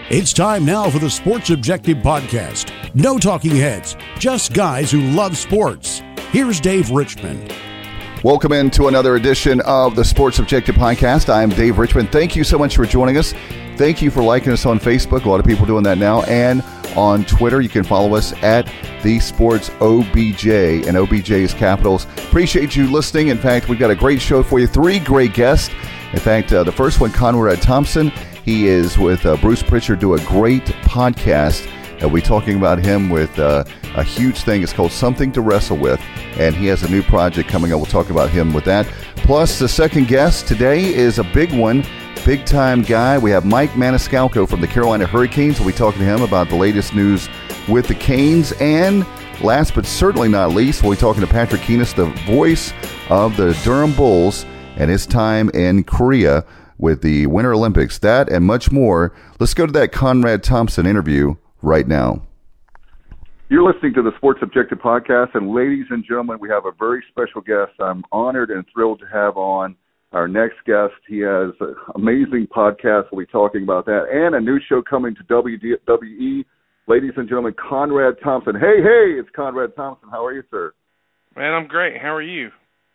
It's time now for the Sports Objective Podcast. No talking heads, just guys who love sports. Here's Dave Richmond. Welcome into another edition of the Sports Objective Podcast. I am Dave Richmond. Thank you so much for joining us. Thank you for liking us on Facebook. A lot of people doing that now. And on Twitter, you can follow us at The Sports OBJ, and OBJ is capitals. Appreciate you listening. In fact, we've got a great show for you. 3 great guests. In fact, the first one, Conrad Thompson. He is with Bruce Prichard, do a great podcast. We'll be talking about him with a huge thing. It's called Something to Wrestle With, and he has a new project coming up. We'll talk about him with that. Plus, the second guest today is a big one, big-time guy. We have Mike Maniscalco from the Carolina Hurricanes. We'll be talking to him about the latest news with the Canes. And last but certainly not least, we'll be talking to Patrick Keenis, the voice of the Durham Bulls, and his time in Korea with the Winter Olympics. That and much more. Let's go to that Conrad Thompson interview right now. You're listening to the Sports Objective Podcast, and ladies and gentlemen, we have a very special guest. I'm honored and thrilled to have on our next guest. He has an amazing podcast. We'll be talking about that, and a new show coming to WWE. Ladies and gentlemen, Conrad Thompson. Hey, it's Conrad Thompson. How are you, sir? Man, I'm great. How are you?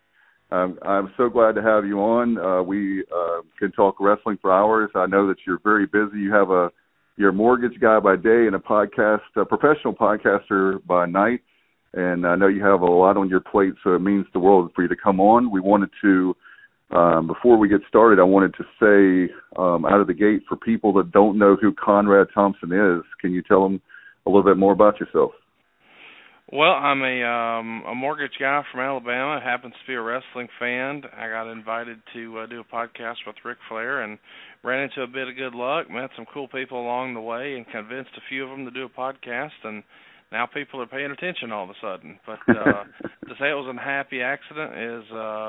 I'm so glad to have you on. We can talk wrestling for hours. I know that you're very busy. You have you're a mortgage guy by day and a professional podcaster by night. And I know you have a lot on your plate, so it means the world for you to come on. We wanted to, before we get started, I wanted to say out of the gate, for people that don't know who Conrad Thompson is, can you tell them a little bit more about yourself? Well, I'm a mortgage guy from Alabama, happens to be a wrestling fan. I got invited to do a podcast with Ric Flair and ran into a bit of good luck, met some cool people along the way, and convinced a few of them to do a podcast, and now people are paying attention all of a sudden. But to say it was a happy accident is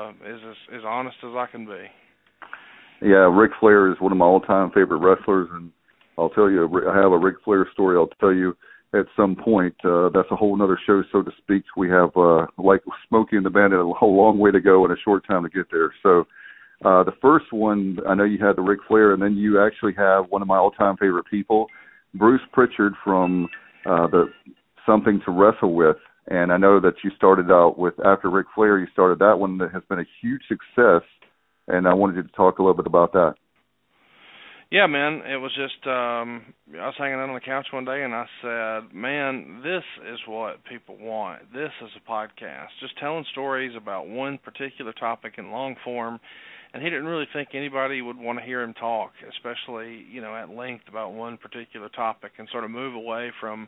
as honest as I can be. Yeah, Ric Flair is one of my all-time favorite wrestlers, and I'll tell you, I have a Ric Flair story I'll tell you at some point. That's a whole other show, so to speak. We have, like Smokey and the Bandit, a whole long way to go and a short time to get there. So the first one, I know you had the Ric Flair, and then you actually have one of my all-time favorite people, Bruce Prichard from the Something to Wrestle With. And I know that you started out with, after Ric Flair, you started that one that has been a huge success, and I wanted you to talk a little bit about that. Yeah, man, it was just, I was hanging out on the couch one day and I said, man, this is what people want. This is a podcast, just telling stories about one particular topic in long form. And he didn't really think anybody would want to hear him talk, especially, at length about one particular topic, and sort of move away from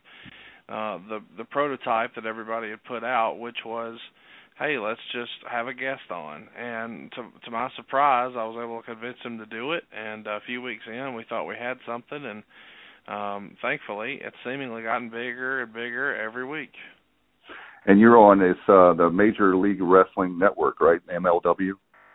the prototype that everybody had put out, which was, hey, let's just have a guest on. And to my surprise, I was able to convince him to do it. And a few weeks in, we thought we had something. And thankfully, it's seemingly gotten bigger and bigger every week. And you're on the Major League Wrestling Network, right, MLW?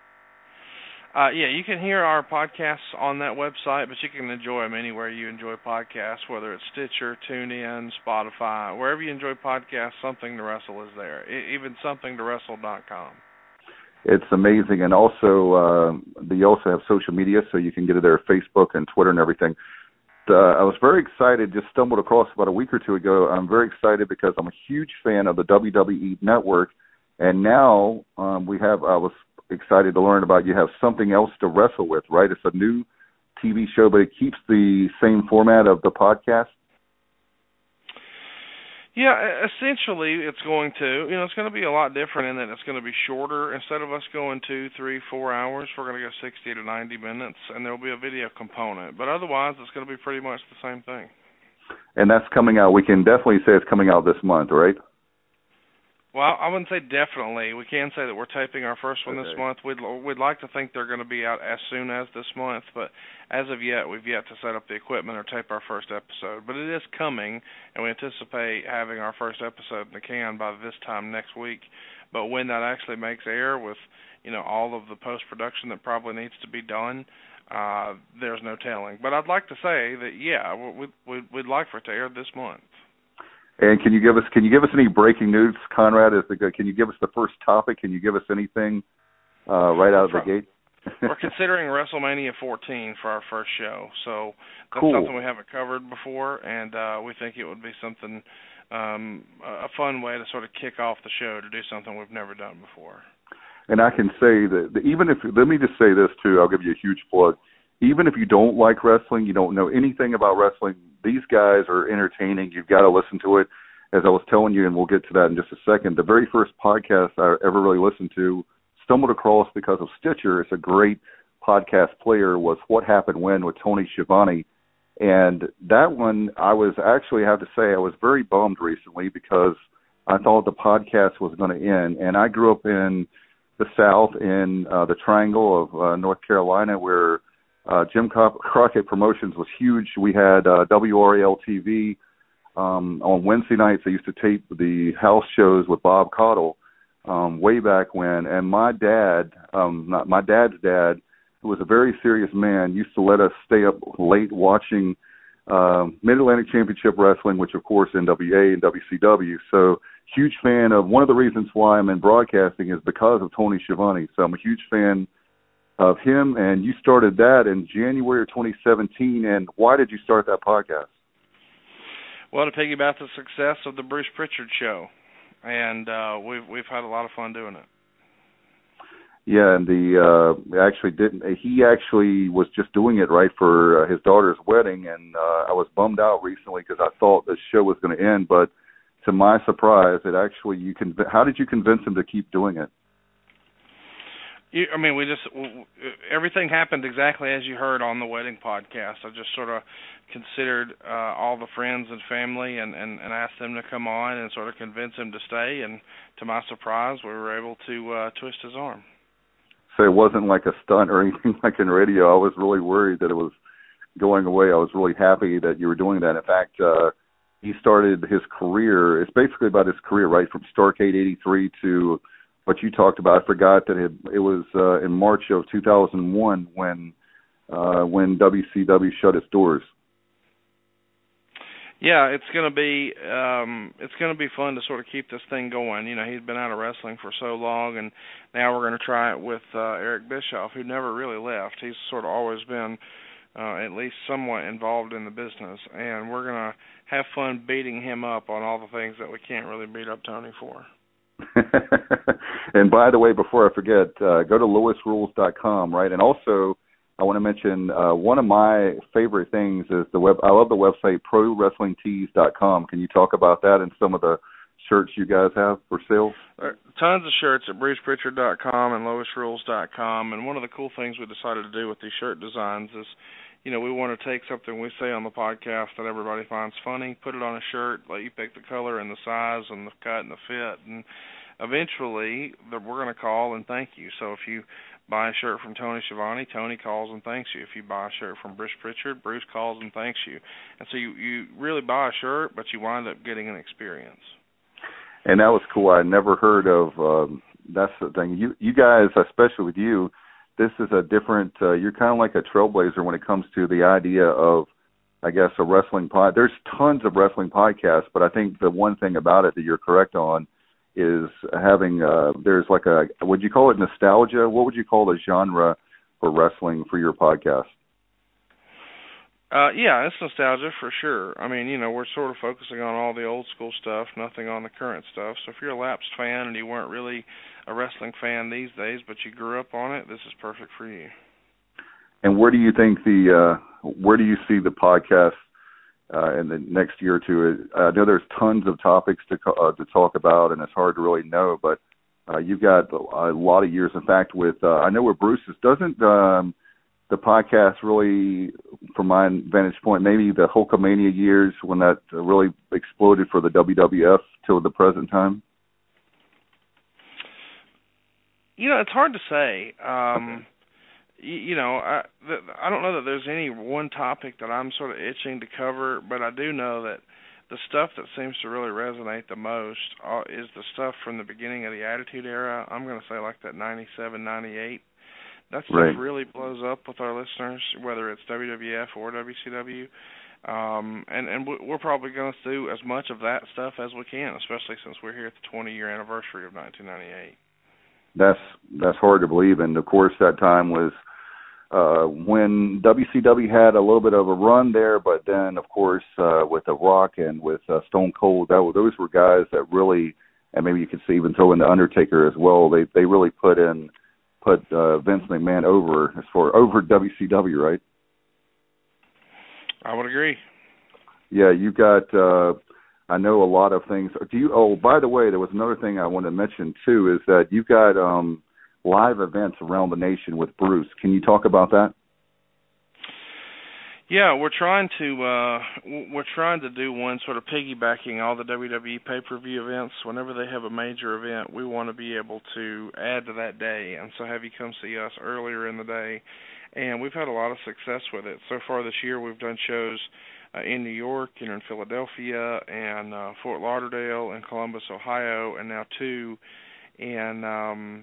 Yeah, you can hear our podcasts on that website, but you can enjoy them anywhere you enjoy podcasts, whether it's Stitcher, TuneIn, Spotify. Wherever you enjoy podcasts, Something to Wrestle is there, even somethingtowrestle.com. It's amazing. And also, you also have social media, so you can get it there, Facebook and Twitter and everything. I was very excited, just stumbled across about a week or two ago. I'm very excited because I'm a huge fan of the WWE Network, and now I was excited to learn about you have Something Else to Wrestle With, right? It's a new TV show, but it keeps the same format of the podcast? Yeah, essentially it's going to. It's going to be a lot different in that it's going to be shorter. Instead of us going 2, 3, 4 hours, we're going to go 60 to 90 minutes, and there will be a video component. But otherwise, it's going to be pretty much the same thing. And that's coming out. We can definitely say it's coming out this month, right? Well, I wouldn't say definitely. We can say that we're taping our first one this month. We'd like to think they're going to be out as soon as this month, but as of yet, we've yet to set up the equipment or tape our first episode. But it is coming, and we anticipate having our first episode in the can by this time next week. But when that actually makes air with, all of the post-production that probably needs to be done, there's no telling. But I'd like to say that, yeah, we'd like for it to air this month. And can you give us any breaking news, Conrad? Can you give us the first topic? Can you give us anything right out of the gate? we're considering WrestleMania 14 for our first show. So that's cool. something we haven't covered before, and we think it would be something, a fun way to sort of kick off the show to do something we've never done before. And I can say that even if, let me just say this too, I'll give you a huge plug. Even if you don't like wrestling, you don't know anything about wrestling, these guys are entertaining. You've got to listen to it. As I was telling you, and we'll get to that in just a second, the very first podcast I ever really listened to, stumbled across because of Stitcher. It's a great podcast player, was What Happened When with Tony Schiavone. And that one, I have to say, I was very bummed recently because I thought the podcast was going to end. And I grew up in the South, in the Triangle of North Carolina, where Jim Crockett Promotions was huge. We had WRAL-TV. On Wednesday nights, I used to tape the house shows with Bob Caudle way back when. And my dad, my dad's dad, who was a very serious man, used to let us stay up late watching Mid-Atlantic Championship Wrestling, which, of course, NWA and WCW. So huge fan of, one of the reasons why I'm in broadcasting is because of Tony Schiavone. So I'm a huge fan of him, and you started that in January of 2017. And why did you start that podcast? Well, to piggyback the success of the Bruce Pritchard show, and we've had a lot of fun doing it. Yeah, and he actually was just doing it right for his daughter's wedding, and I was bummed out recently because I thought the show was going to end, but to my surprise, how did you convince him to keep doing it? Everything happened exactly as you heard on the wedding podcast. I just sort of considered all the friends and family and asked them to come on and sort of convince him to stay, and to my surprise, we were able to twist his arm. So it wasn't like a stunt or anything like in radio. I was really worried that it was going away. I was really happy that you were doing that. In fact, he started his career, it's basically about his career, right, from Starrcade 83 to what you talked about. I forgot that it was in March of 2001 when WCW shut its doors. Yeah, it's gonna be fun to sort of keep this thing going. You know, he's been out of wrestling for so long, and now we're gonna try it with Eric Bischoff, who never really left. He's sort of always been at least somewhat involved in the business, and we're gonna have fun beating him up on all the things that we can't really beat up Tony for. And by the way, before I forget, go to lewisrules.com, right? And also, I want to mention one of my favorite things is I love the website ProWrestlingTees.com. Can you talk about that and some of the shirts you guys have for sale? Tons of shirts at BrucePritchard.com and LewisRules.com. And one of the cool things we decided to do with these shirt designs is, you know, we want to take something we say on the podcast that everybody finds funny, put it on a shirt, let you pick the color and the size and the cut and the fit, and eventually we're going to call and thank you. So if you buy a shirt from Tony Schiavone, Tony calls and thanks you. If you buy a shirt from Bruce Pritchard, Bruce calls and thanks you. And so you really buy a shirt, but you wind up getting an experience. And that was cool. I never heard of that's the thing. You guys, especially with you, this is a different, you're kind of like a trailblazer when it comes to the idea of, I guess, a wrestling pod. There's tons of wrestling podcasts, but I think the one thing about it that you're correct on is having, there's like would you call it nostalgia? What would you call the genre for wrestling for your podcast? Yeah, it's nostalgia for sure. I mean, you know, we're sort of focusing on all the old school stuff, nothing on the current stuff. So if you're a lapsed fan and you weren't really a wrestling fan these days, but you grew up on it, this is perfect for you. And where do you think where do you see the podcast in the next year or two? I know there's tons of topics to talk about, and it's hard to really know, but you've got a lot of years. In fact, I know where Bruce is, doesn't the podcast really, from my vantage point, maybe the Hulkamania years when that really exploded for the WWF till the present time? You know, it's hard to say. Okay. You know, I don't know that there's any one topic that I'm sort of itching to cover, but I do know that the stuff that seems to really resonate the most is the stuff from the beginning of the Attitude Era. I'm going to say like that 97, 98. That stuff right. really blows up with our listeners, whether it's WWF or WCW. And we're probably going to do as much of that stuff as we can, especially since we're here at the 20-year anniversary of 1998. That's hard to believe, and of course that time was when WCW had a little bit of a run there, but then, of course, with The Rock and with Stone Cold, those were guys that really, and maybe you could see even throw in The Undertaker as well, they really put Vince McMahon over WCW, right? I would agree. Yeah, you got, I know a lot of things. By the way, there was another thing I wanted to mention, too, is that you've got live events around the nation with Bruce. Can you talk about that? Yeah, we're trying to do one sort of piggybacking all the WWE pay-per-view events. Whenever they have a major event, we want to be able to add to that day, and so have you come see us earlier in the day. And we've had a lot of success with it. So far this year, we've done shows in New York, in Philadelphia, and Fort Lauderdale, and Columbus, Ohio, and now 2 in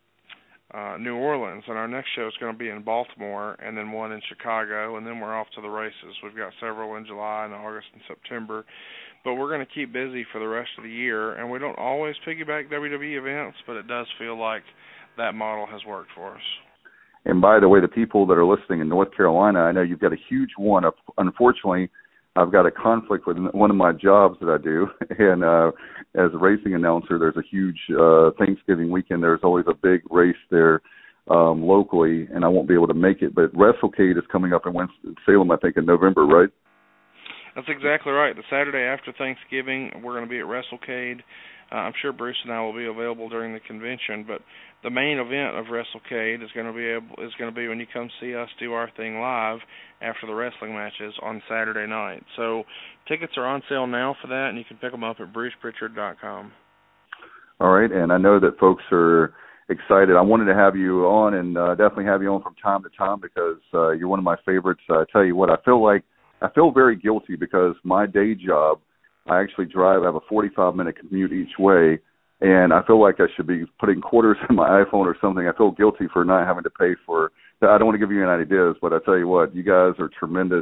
New Orleans. And our next show is going to be in Baltimore, and then 1 in Chicago, and then we're off to the races. We've got several in July and August and September. But we're going to keep busy for the rest of the year, and we don't always piggyback WWE events, but it does feel like that model has worked for us. And by the way, the people that are listening in North Carolina, I know you've got a huge one. Unfortunately, I've got a conflict with one of my jobs that I do. And as a racing announcer, there's a huge Thanksgiving weekend. There's always a big race there locally, and I won't be able to make it. But WrestleCade is coming up in Winston-Salem, I think, in November, right? That's exactly right. The Saturday after Thanksgiving, we're going to be at WrestleCade. I'm sure Bruce and I will be available during the convention, but the main event of WrestleCade is going to be when you come see us do our thing live after the wrestling matches on Saturday night. So tickets are on sale now for that, and you can pick them up at BrucePritchard.com. All right, and I know that folks are excited. I wanted to have you on, and definitely have you on from time to time because you're one of my favorites. I tell you what, I feel very guilty because my day job, I actually drive. I have a 45-minute commute each way, and I feel like I should be putting quarters in my iPhone or something. I feel guilty for not having to pay for. I don't want to give you any ideas, but I tell you what, you guys are tremendous.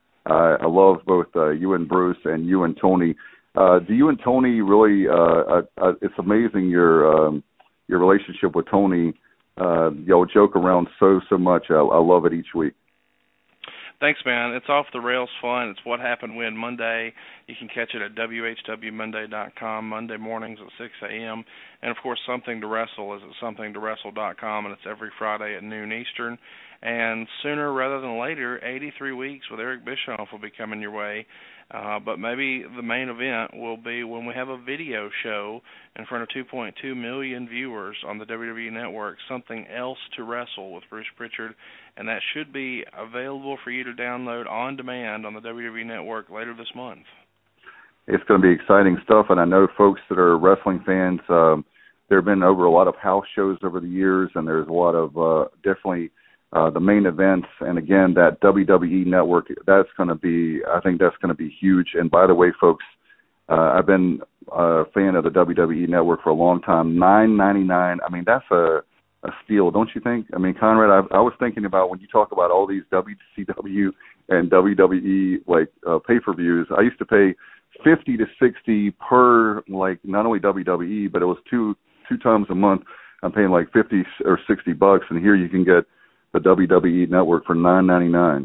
I love both you and Bruce and you and Tony. Do you and Tony really? It's amazing your relationship with Tony. Y'all joke around so much. I love it each week. Thanks, man. It's off the rails fun. It's What Happened When Monday. You can catch it at WHWMonday.com Monday mornings at 6 a.m. And, of course, Something to Wrestle is at somethingtowrestle.com, and it's every Friday at noon Eastern. And sooner rather than later, 83 Weeks with Eric Bischoff will be coming your way. But maybe the main event will be when we have a video show in front of 2.2 million viewers on the WWE Network, Something Else to Wrestle with Bruce Pritchard, and that should be available for you to download on demand on the WWE Network later this month. It's going to be exciting stuff, and I know folks that are wrestling fans, there have been over a lot of house shows over the years, and there's a lot of definitely the main events, and again, that WWE Network, I think that's going to be huge. And by the way, folks, I've been a fan of the WWE Network for a long time. $9.99, I mean, that's a steal, don't you think? I mean, Conrad, I was thinking about when you talk about all these WCW and WWE pay-per-views, I used to pay $50 to $60 per, not only WWE, but it was two times a month. I'm paying like $50 or $60, and here you can get the WWE Network for $9.99.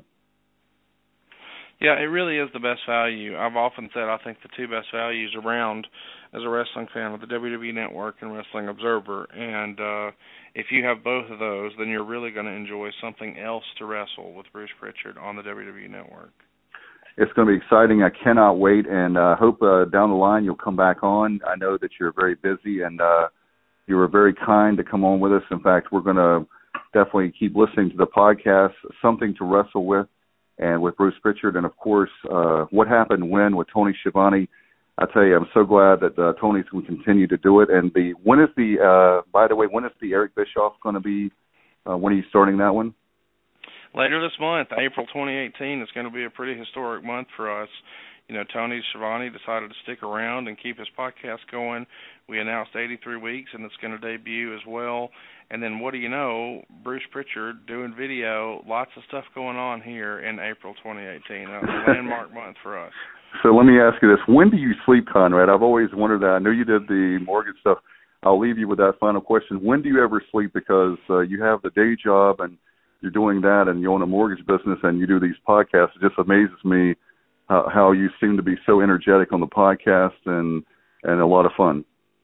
Yeah, it really is the best value. I've often said I think the two best values around as a wrestling fan are the WWE Network and Wrestling Observer. And if you have both of those, then you're really going to enjoy Something Else to Wrestle with Bruce Pritchard on the WWE Network. It's going to be exciting. I cannot wait, and I hope down the line you'll come back on. I know that you're very busy, and you were very kind to come on with us. In fact, we're going to definitely keep listening to the podcast, Something to Wrestle With, and with Bruce Pritchard, and of course, What Happened When with Tony Schiavone. I tell you, I'm so glad that Tony's going to continue to do it. And when is the Eric Bischoff going to be? When are you starting that one? Later this month, April 2018. It's going to be a pretty historic month for us. You know, Tony Schiavone decided to stick around and keep his podcast going. We announced 83 Weeks, and it's going to debut as well. And then what do you know, Bruce Pritchard doing video, lots of stuff going on here in April 2018. That's a landmark month for us. So let me ask you this. When do you sleep, Conrad? I've always wondered that. I know you did the mortgage stuff. I'll leave you with that final question. When do you ever sleep? Because you have the day job and you're doing that and you own a mortgage business and you do these podcasts. It just amazes me how you seem to be so energetic on the podcast and a lot of fun.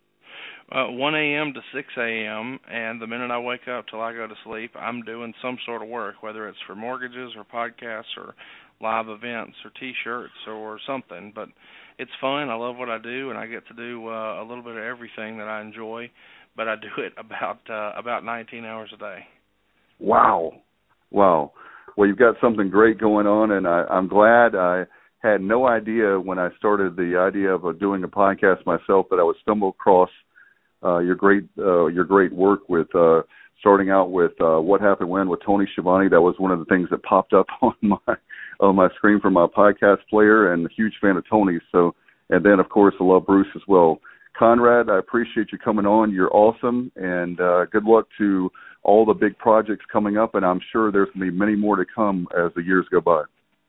1 a.m. to 6 a.m., and the minute I wake up till I go to sleep, I'm doing some sort of work, whether it's for mortgages or podcasts or live events or T-shirts or something. But it's fun. I love what I do, and I get to do a little bit of everything that I enjoy, but I do it about 19 hours a day. Wow. Well, you've got something great going on, and I'm glad. I had no idea when I started the idea of doing a podcast myself that I would stumble across your great work with starting out with What Happened When with Tony Schiavone. That was one of the things that popped up on my screen from my podcast player, and a huge fan of Tony's. So, and then of course I love Bruce as well. Conrad, I appreciate you coming on. You're awesome, and good luck to all the big projects coming up. And I'm sure there's going to be many more to come as the years go by.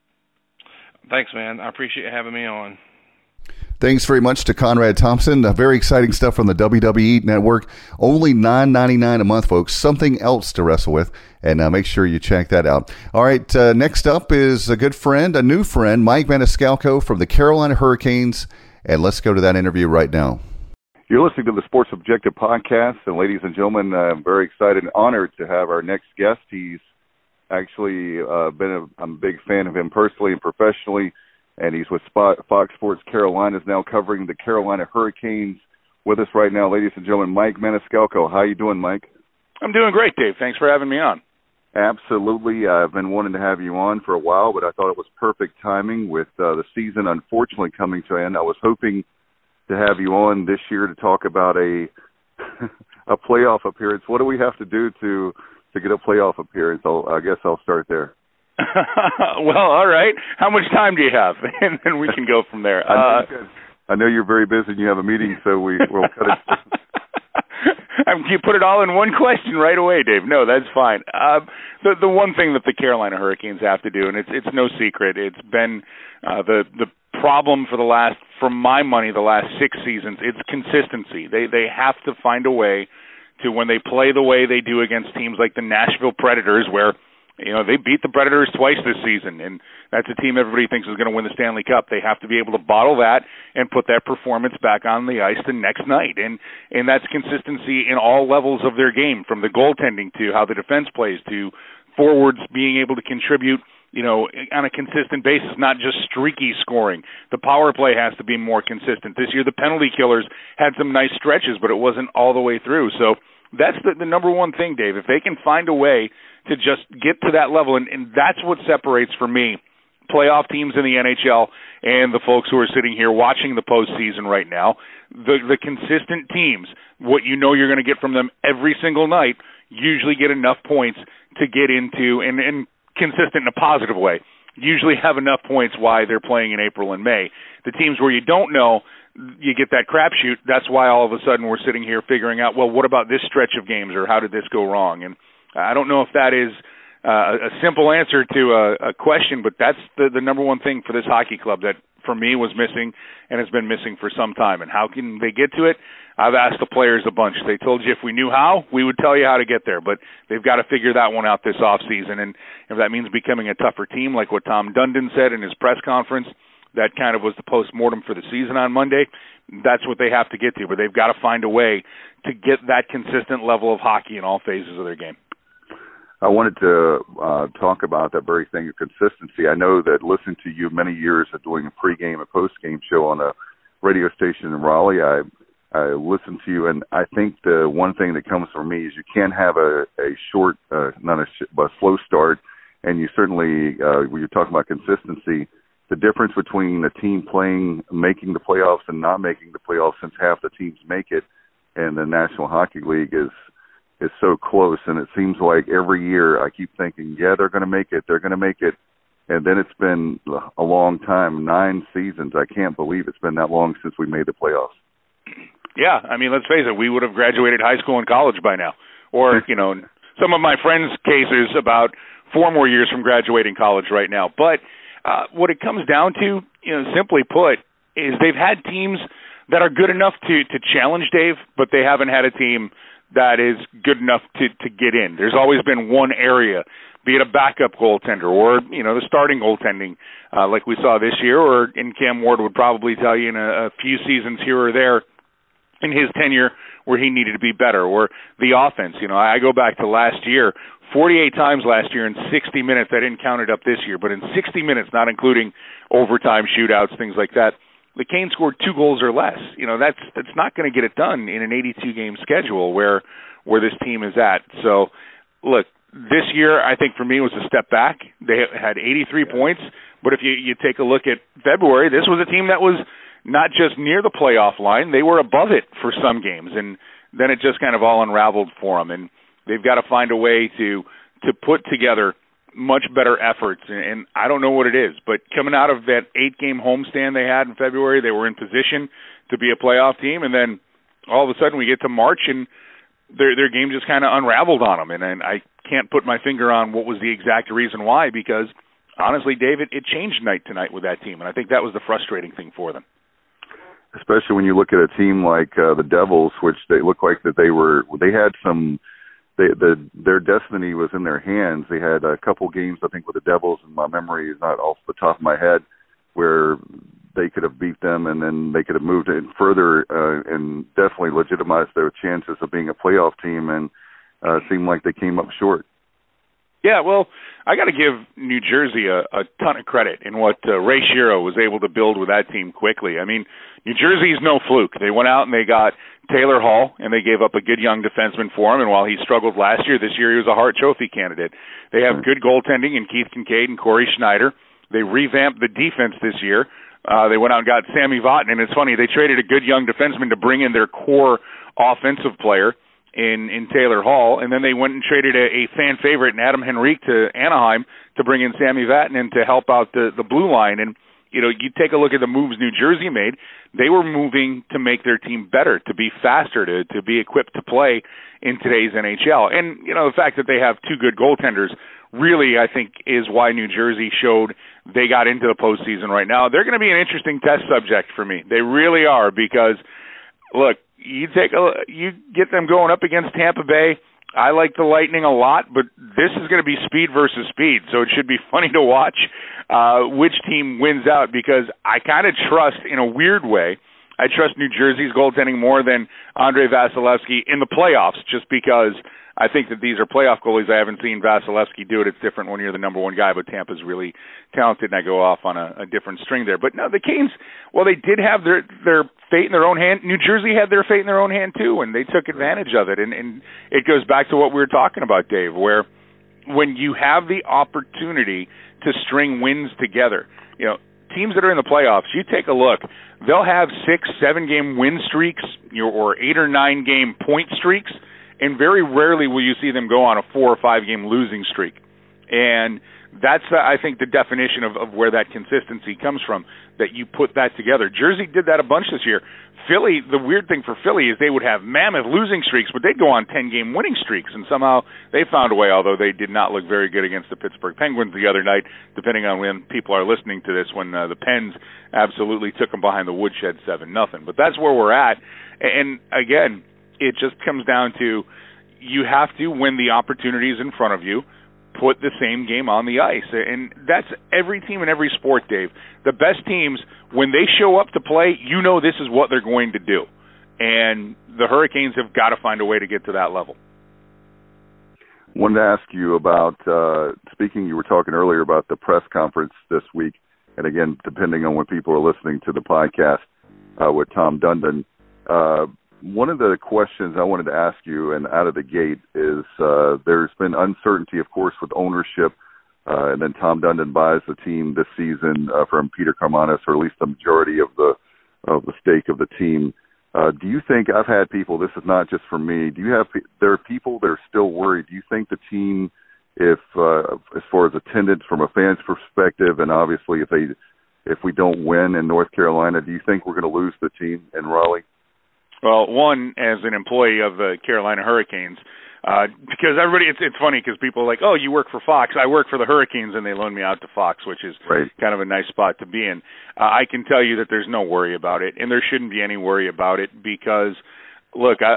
Thanks, man. I appreciate you having me on. Thanks very much to Conrad Thompson. Very exciting stuff from the WWE Network. Only $9.99 a month, folks. Something else to wrestle with. And make sure you check that out. All right, next up is a good friend, a new friend, Mike Maniscalco from the Carolina Hurricanes. And let's go to that interview right now. You're listening to the Sports Objective Podcast. And ladies and gentlemen, I'm very excited and honored to have our next guest. He's actually I'm a big fan of him personally and professionally. And he's with Fox Sports Carolina, is now covering the Carolina Hurricanes. With us right now, ladies and gentlemen, Mike Maniscalco. How you doing, Mike? I'm doing great, Dave. Thanks for having me on. Absolutely. I've been wanting to have you on for a while, but I thought it was perfect timing with the season unfortunately coming to an end. I was hoping to have you on this year to talk about a playoff appearance. What do we have to do to get a playoff appearance? I guess I'll start there. Well, all right. How much time do you have? And then we can go from there. I know you're very busy and you have a meeting, so we'll cut it. You put it all in one question right away, Dave. No, that's fine. The one thing that the Carolina Hurricanes have to do, and it's no secret, it's been the problem for my money, the last 6 seasons, it's consistency. They have to find a way to, when they play the way they do against teams like the Nashville Predators, where they beat the Predators twice this season, and that's a team everybody thinks is going to win the Stanley Cup. They have to be able to bottle that and put that performance back on the ice the next night. And that's consistency in all levels of their game, from the goaltending to how the defense plays to forwards being able to contribute, on a consistent basis, not just streaky scoring. The power play has to be more consistent. This year, the penalty killers had some nice stretches, but it wasn't all the way through. So that's the number one thing, Dave. If they can find a way to just get to that level, and that's what separates, for me, playoff teams in the NHL and the folks who are sitting here watching the postseason right now. The consistent teams, what you're going to get from them every single night, usually get enough points to get into, and consistent in a positive way, usually have enough points why they're playing in April and May. The teams where you don't know, you get that crapshoot. That's why all of a sudden we're sitting here figuring out, well, what about this stretch of games, or how did this go wrong? And I don't know if that is a simple answer to a question, but that's the number one thing for this hockey club that, for me, was missing and has been missing for some time. And how can they get to it? I've asked the players a bunch. They told you if we knew how, we would tell you how to get there. But they've got to figure that one out this offseason. And if that means becoming a tougher team, like what Tom Dundon said in his press conference, that kind of was the post-mortem for the season on Monday, that's what they have to get to. But they've got to find a way to get that consistent level of hockey in all phases of their game. I wanted to talk about that very thing of consistency. I know that listening to you many years of doing a pregame and postgame show on a radio station in Raleigh, I listened to you, and I think the one thing that comes from me is you can't have a short, not a slow start, and you certainly, when you're talking about consistency, the difference between a team making the playoffs and not making the playoffs, since half the teams make it in the National Hockey League, is so close. And it seems like every year I keep thinking, yeah, they're going to make it, and then it's been a long time, 9 seasons. I can't believe it's been that long since we made the playoffs. Yeah, I mean, let's face it, we would have graduated high school and college by now. Or, some of my friends' cases, about 4 more years from graduating college right now. But what it comes down to, simply put, is they've had teams that are good enough to challenge, Dave, but they haven't had a team that is good enough to get in. There's always been one area, be it a backup goaltender or, the starting goaltending like we saw this year, or in Cam Ward would probably tell you in a few seasons here or there in his tenure where he needed to be better, or the offense. I go back to last year, 48 times last year in 60 minutes. I didn't count it up this year, but in 60 minutes, not including overtime, shootouts, things like that, the Canes scored 2 goals or less. That's not going to get it done in an 82-game schedule where this team is at. So, look, this year I think for me was a step back. They had 83 points, but if you take a look at February, this was a team that was not just near the playoff line, they were above it for some games, and then it just kind of all unraveled for them. And they've got to find a way to put together much better efforts, and I don't know what it is, but coming out of that 8-game homestand they had in February, they were in position to be a playoff team, and then all of a sudden we get to March and their game just kind of unraveled on them, and I can't put my finger on what was the exact reason why, because honestly, David, it changed night to night with that team, and I think that was the frustrating thing for them. Especially when you look at a team like the Devils, which they look like that they had some. Their destiny was in their hands. They had a couple games, I think, with the Devils, and my memory is not off the top of my head, where they could have beat them, and then they could have moved it further and definitely legitimized their chances of being a playoff team, and it seemed like they came up short. Yeah, well, I got to give New Jersey a ton of credit in what Ray Shero was able to build with that team quickly. I mean, New Jersey's no fluke. They went out and they got Taylor Hall, and they gave up a good young defenseman for him, and while he struggled last year, this year he was a Hart Trophy candidate. They have good goaltending in Keith Kincaid and Corey Schneider. They revamped the defense this year. They went out and got Sammy Vatanen, and it's funny, they traded a good young defenseman to bring in their core offensive player in Taylor Hall, and then they went and traded a fan favorite in Adam Henrique to Anaheim to bring in Sammy Vatanen to help out the blue line. And you take a look at the moves New Jersey made. They were moving to make their team better, to be faster, to be equipped to play in today's NHL. And the fact that they have 2 good goaltenders really, I think, is why New Jersey showed they got into the postseason right now. They're going to be an interesting test subject for me. They really are, because look, you get them going up against Tampa Bay. I like the Lightning a lot, but this is going to be speed versus speed, so it should be funny to watch which team wins out, because I kind of trust, in a weird way, I trust New Jersey's goaltending more than Andrei Vasilevsky in the playoffs, just because I think that these are playoff goalies. I haven't seen Vasilevsky do it. It's different when you're the number one guy, but Tampa's really talented, and I go off on a different string there. But no, the Canes, well, they did have their fate in their own hand. New Jersey had their fate in their own hand too, and they took advantage of it. And it goes back to what we were talking about, Dave, where when you have the opportunity to string wins together, teams that are in the playoffs, you take a look, they'll have 6-7 game win streaks or 8 or 9 game point streaks, and very rarely will you see them go on a 4 or 5 game losing streak. And that's, I think, the definition of where that consistency comes from, that you put that together. Jersey did that a bunch this year. Philly, the weird thing for Philly is they would have mammoth losing streaks, but they'd go on 10-game winning streaks, and somehow they found a way, although they did not look very good against the Pittsburgh Penguins the other night, depending on when people are listening to this, when the Pens absolutely took them behind the woodshed 7-0. But that's where we're at. And again, it just comes down to you have to, when the opportunity is in front of you, put the same game on the ice. And that's every team in every sport, Dave. The best teams, when they show up to play, this is what they're going to do. And the Hurricanes have got to find a way to get to that level. Wanted to ask you about, you were talking earlier about the press conference this week, and again, depending on when people are listening to the podcast with Tom Dundon, one of the questions I wanted to ask you, and out of the gate, is there's been uncertainty, of course, with ownership, and then Tom Dundon buys the team this season from Peter Karmanos, or at least the majority of the stake of the team. Do you think, I've had people, this is not just for me, there are people that are still worried. Do you think the team, if as far as attendance from a fan's perspective, and obviously if we don't win in North Carolina, do you think we're going to lose the team in Raleigh? Well, one, as an employee of the Carolina Hurricanes, because everybody, it's funny because people are like, oh, you work for Fox. I work for the Hurricanes, and they loan me out to Fox, which is kind of a nice spot to be in. I can tell you that there's no worry about it, and there shouldn't be any worry about it because, look,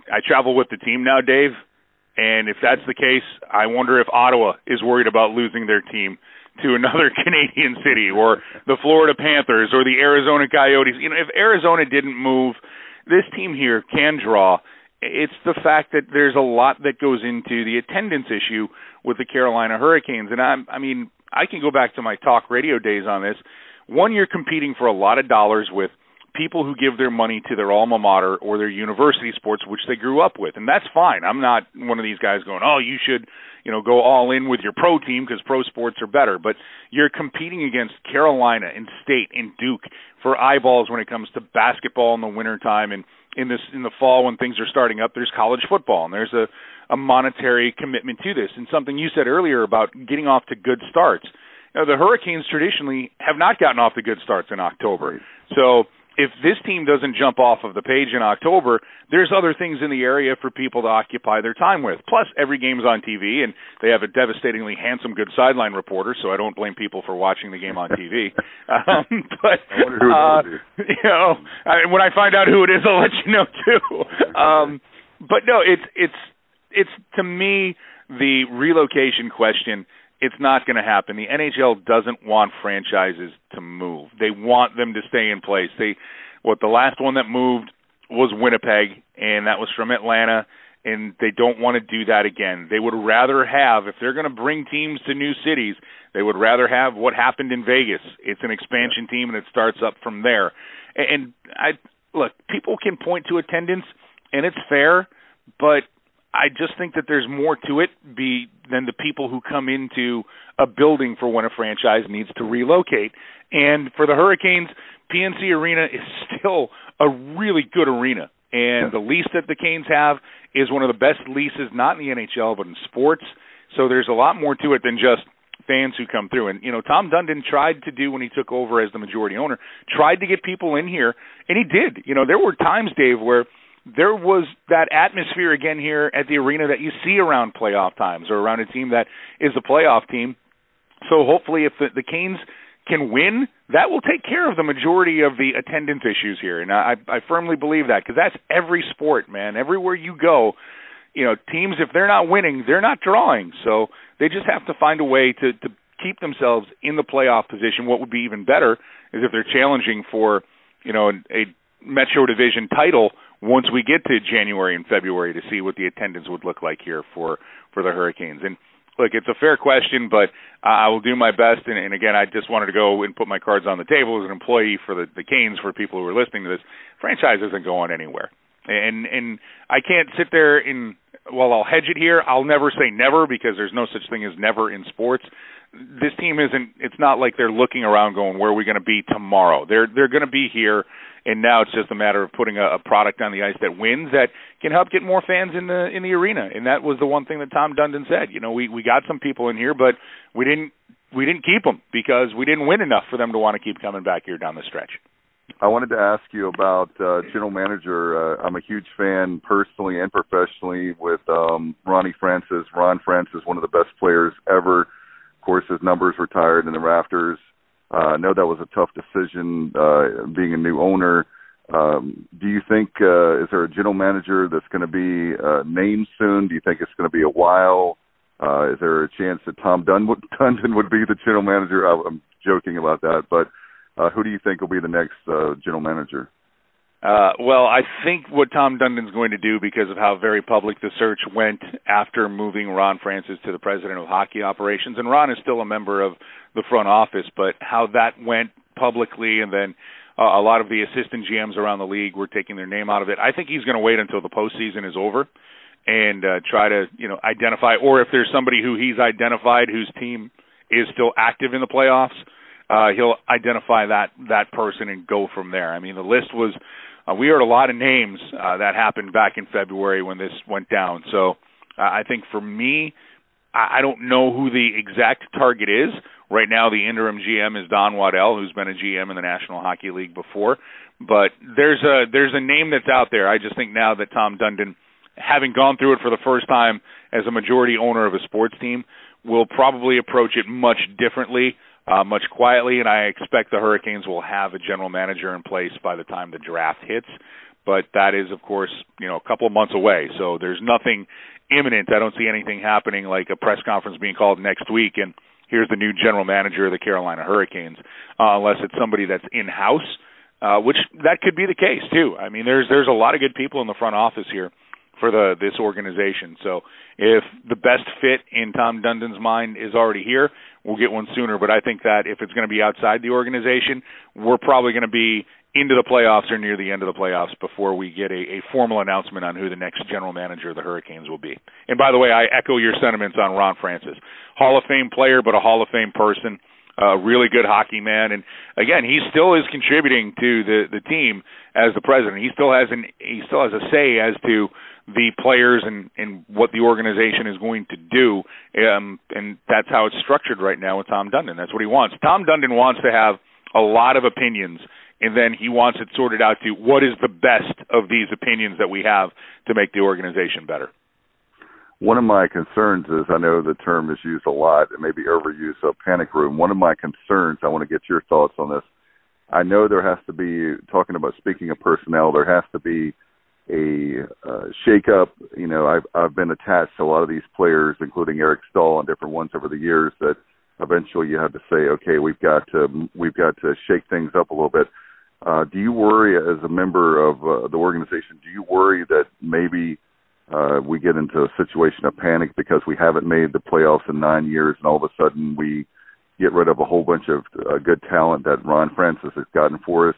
I travel with the team now, Dave, and if that's the case, I wonder if Ottawa is worried about losing their team to another Canadian city, or the Florida Panthers, or the Arizona Coyotes. If Arizona didn't move, this team here can draw. It's the fact that there's a lot that goes into the attendance issue with the Carolina Hurricanes. And I can go back to my talk radio days on this. One, you're competing for a lot of dollars with people who give their money to their alma mater or their university sports, which they grew up with. And that's fine. I'm not one of these guys going, you should, go all in with your pro team because pro sports are better. But you're competing against Carolina and State and Duke for eyeballs when it comes to basketball in the wintertime, and in the fall when things are starting up, there's college football, and there's a monetary commitment to this. And something you said earlier about getting off to good starts. The Hurricanes traditionally have not gotten off to good starts in October. So if this team doesn't jump off of the page in October, there's other things in the area for people to occupy their time with. Plus, every game's on TV, and they have a devastatingly handsome, good sideline reporter, so I don't blame people for watching the game on TV. But I wonder who that is. when I find out who it is, I'll let you know too. But no, it's to me the relocation question. It's not going to happen. The NHL doesn't want franchises to move. They want them to stay in place. The last one that moved was Winnipeg, and that was from Atlanta, and they don't want to do that again. They would rather have, if they're going to bring teams to new cities, they would rather have what happened in Vegas. It's an expansion team, and it starts up from there. And look, people can point to attendance, and it's fair, but I just think that there's more to it than the people who come into a building for when a franchise needs to relocate. And for the Hurricanes, PNC Arena is still a really good arena. And the lease that the Canes have is one of the best leases, not in the NHL, but in sports. So there's a lot more to it than just fans who come through. And, Tom Dundon tried to do when he took over as the majority owner, tried to get people in here, and he did. There were times, Dave, where there was that atmosphere again here at the arena that you see around playoff times or around a team that is a playoff team. So hopefully if the Canes can win, that will take care of the majority of the attendance issues here. And I firmly believe that, because that's every sport, man. Everywhere you go, teams, if they're not winning, they're not drawing. So they just have to find a way to keep themselves in the playoff position. What would be even better is if they're challenging for, a Metro Division title once we get to January and February, to see what the attendance would look like here for the Hurricanes. And look, it's a fair question, but I will do my best. And again, I just wanted to go and put my cards on the table as an employee for the Canes, for people who are listening to this. Franchise isn't going anywhere. And I can't sit there I'll hedge it here. I'll never say never, because there's no such thing as never in sports. This team it's not like they're looking around going, where are we going to be tomorrow? They're going to be here. And now it's just a matter of putting a product on the ice that wins, that can help get more fans in the arena. And that was the one thing that Tom Dundon said. We got some people in here, but we didn't keep them because we didn't win enough for them to want to keep coming back here down the stretch. I wanted to ask you about general manager. I'm a huge fan personally and professionally with Ronnie Francis. Ron Francis, one of the best players ever. Of course, his numbers retired in the rafters. I know that was a tough decision, being a new owner. Do you think, is there a general manager that's going to be named soon? Do you think it's going to be a while? Is there a chance that Tom Dundon would be the general manager? I'm joking about that, but who do you think will be the next general manager? Well, I think what Tom Dundon's going to do, because of how very public the search went after moving Ron Francis to the president of hockey operations, and Ron is still a member of the front office, but how that went publicly, and then a lot of the assistant GMs around the league were taking their name out of it. I think he's going to wait until the postseason is over and try to, identify, or if there's somebody who he's identified whose team is still active in the playoffs, he'll identify that person and go from there. I mean, the list was, we heard a lot of names that happened back in February when this went down. So I think for me, I don't know who the exact target is. Right now, the interim GM is Don Waddell, who's been a GM in the National Hockey League before. But there's a name that's out there. I just think now that Tom Dundon, having gone through it for the first time as a majority owner of a sports team, will probably approach it much differently, much quietly, and I expect the Hurricanes will have a general manager in place by the time the draft hits. but that is, of course, a couple of months away. So there's nothing imminent. I don't see anything happening like a press conference being called next week and here's the new general manager of the Carolina Hurricanes, unless it's somebody that's in-house, which that could be the case too. I mean, there's a lot of good people in the front office here for this organization. So if the best fit in Tom Dundon's mind is already here, we'll get one sooner. But I think that if it's going to be outside the organization, we're probably going to be into the playoffs or near the end of the playoffs before we get a formal announcement on who the next general manager of the Hurricanes will be. And by the way, I echo your sentiments on Ron Francis. Hall of Fame player, but a Hall of Fame person. Really good hockey man, and again, he still is contributing to the team as the president. He still has a say as to the players and what the organization is going to do, and that's how it's structured right now with Tom Dundon. That's what he wants. Tom Dundon wants to have a lot of opinions, and then he wants it sorted out to what is the best of these opinions that we have to make the organization better. One of my concerns is, I know the term is used a lot, and maybe overused, a panic room. One of my concerns, I want to get your thoughts on this. I know there has to be, talking about speaking of personnel, there has to be a shake-up. I've been attached to a lot of these players, including Eric Stahl and different ones over the years, that eventually you have to say, okay, we've got to shake things up a little bit. Do you worry, as a member of the organization, do you worry that maybe we get into a situation of panic because we haven't made the playoffs in 9 years, and all of a sudden we get rid of a whole bunch of good talent that Ron Francis has gotten for us,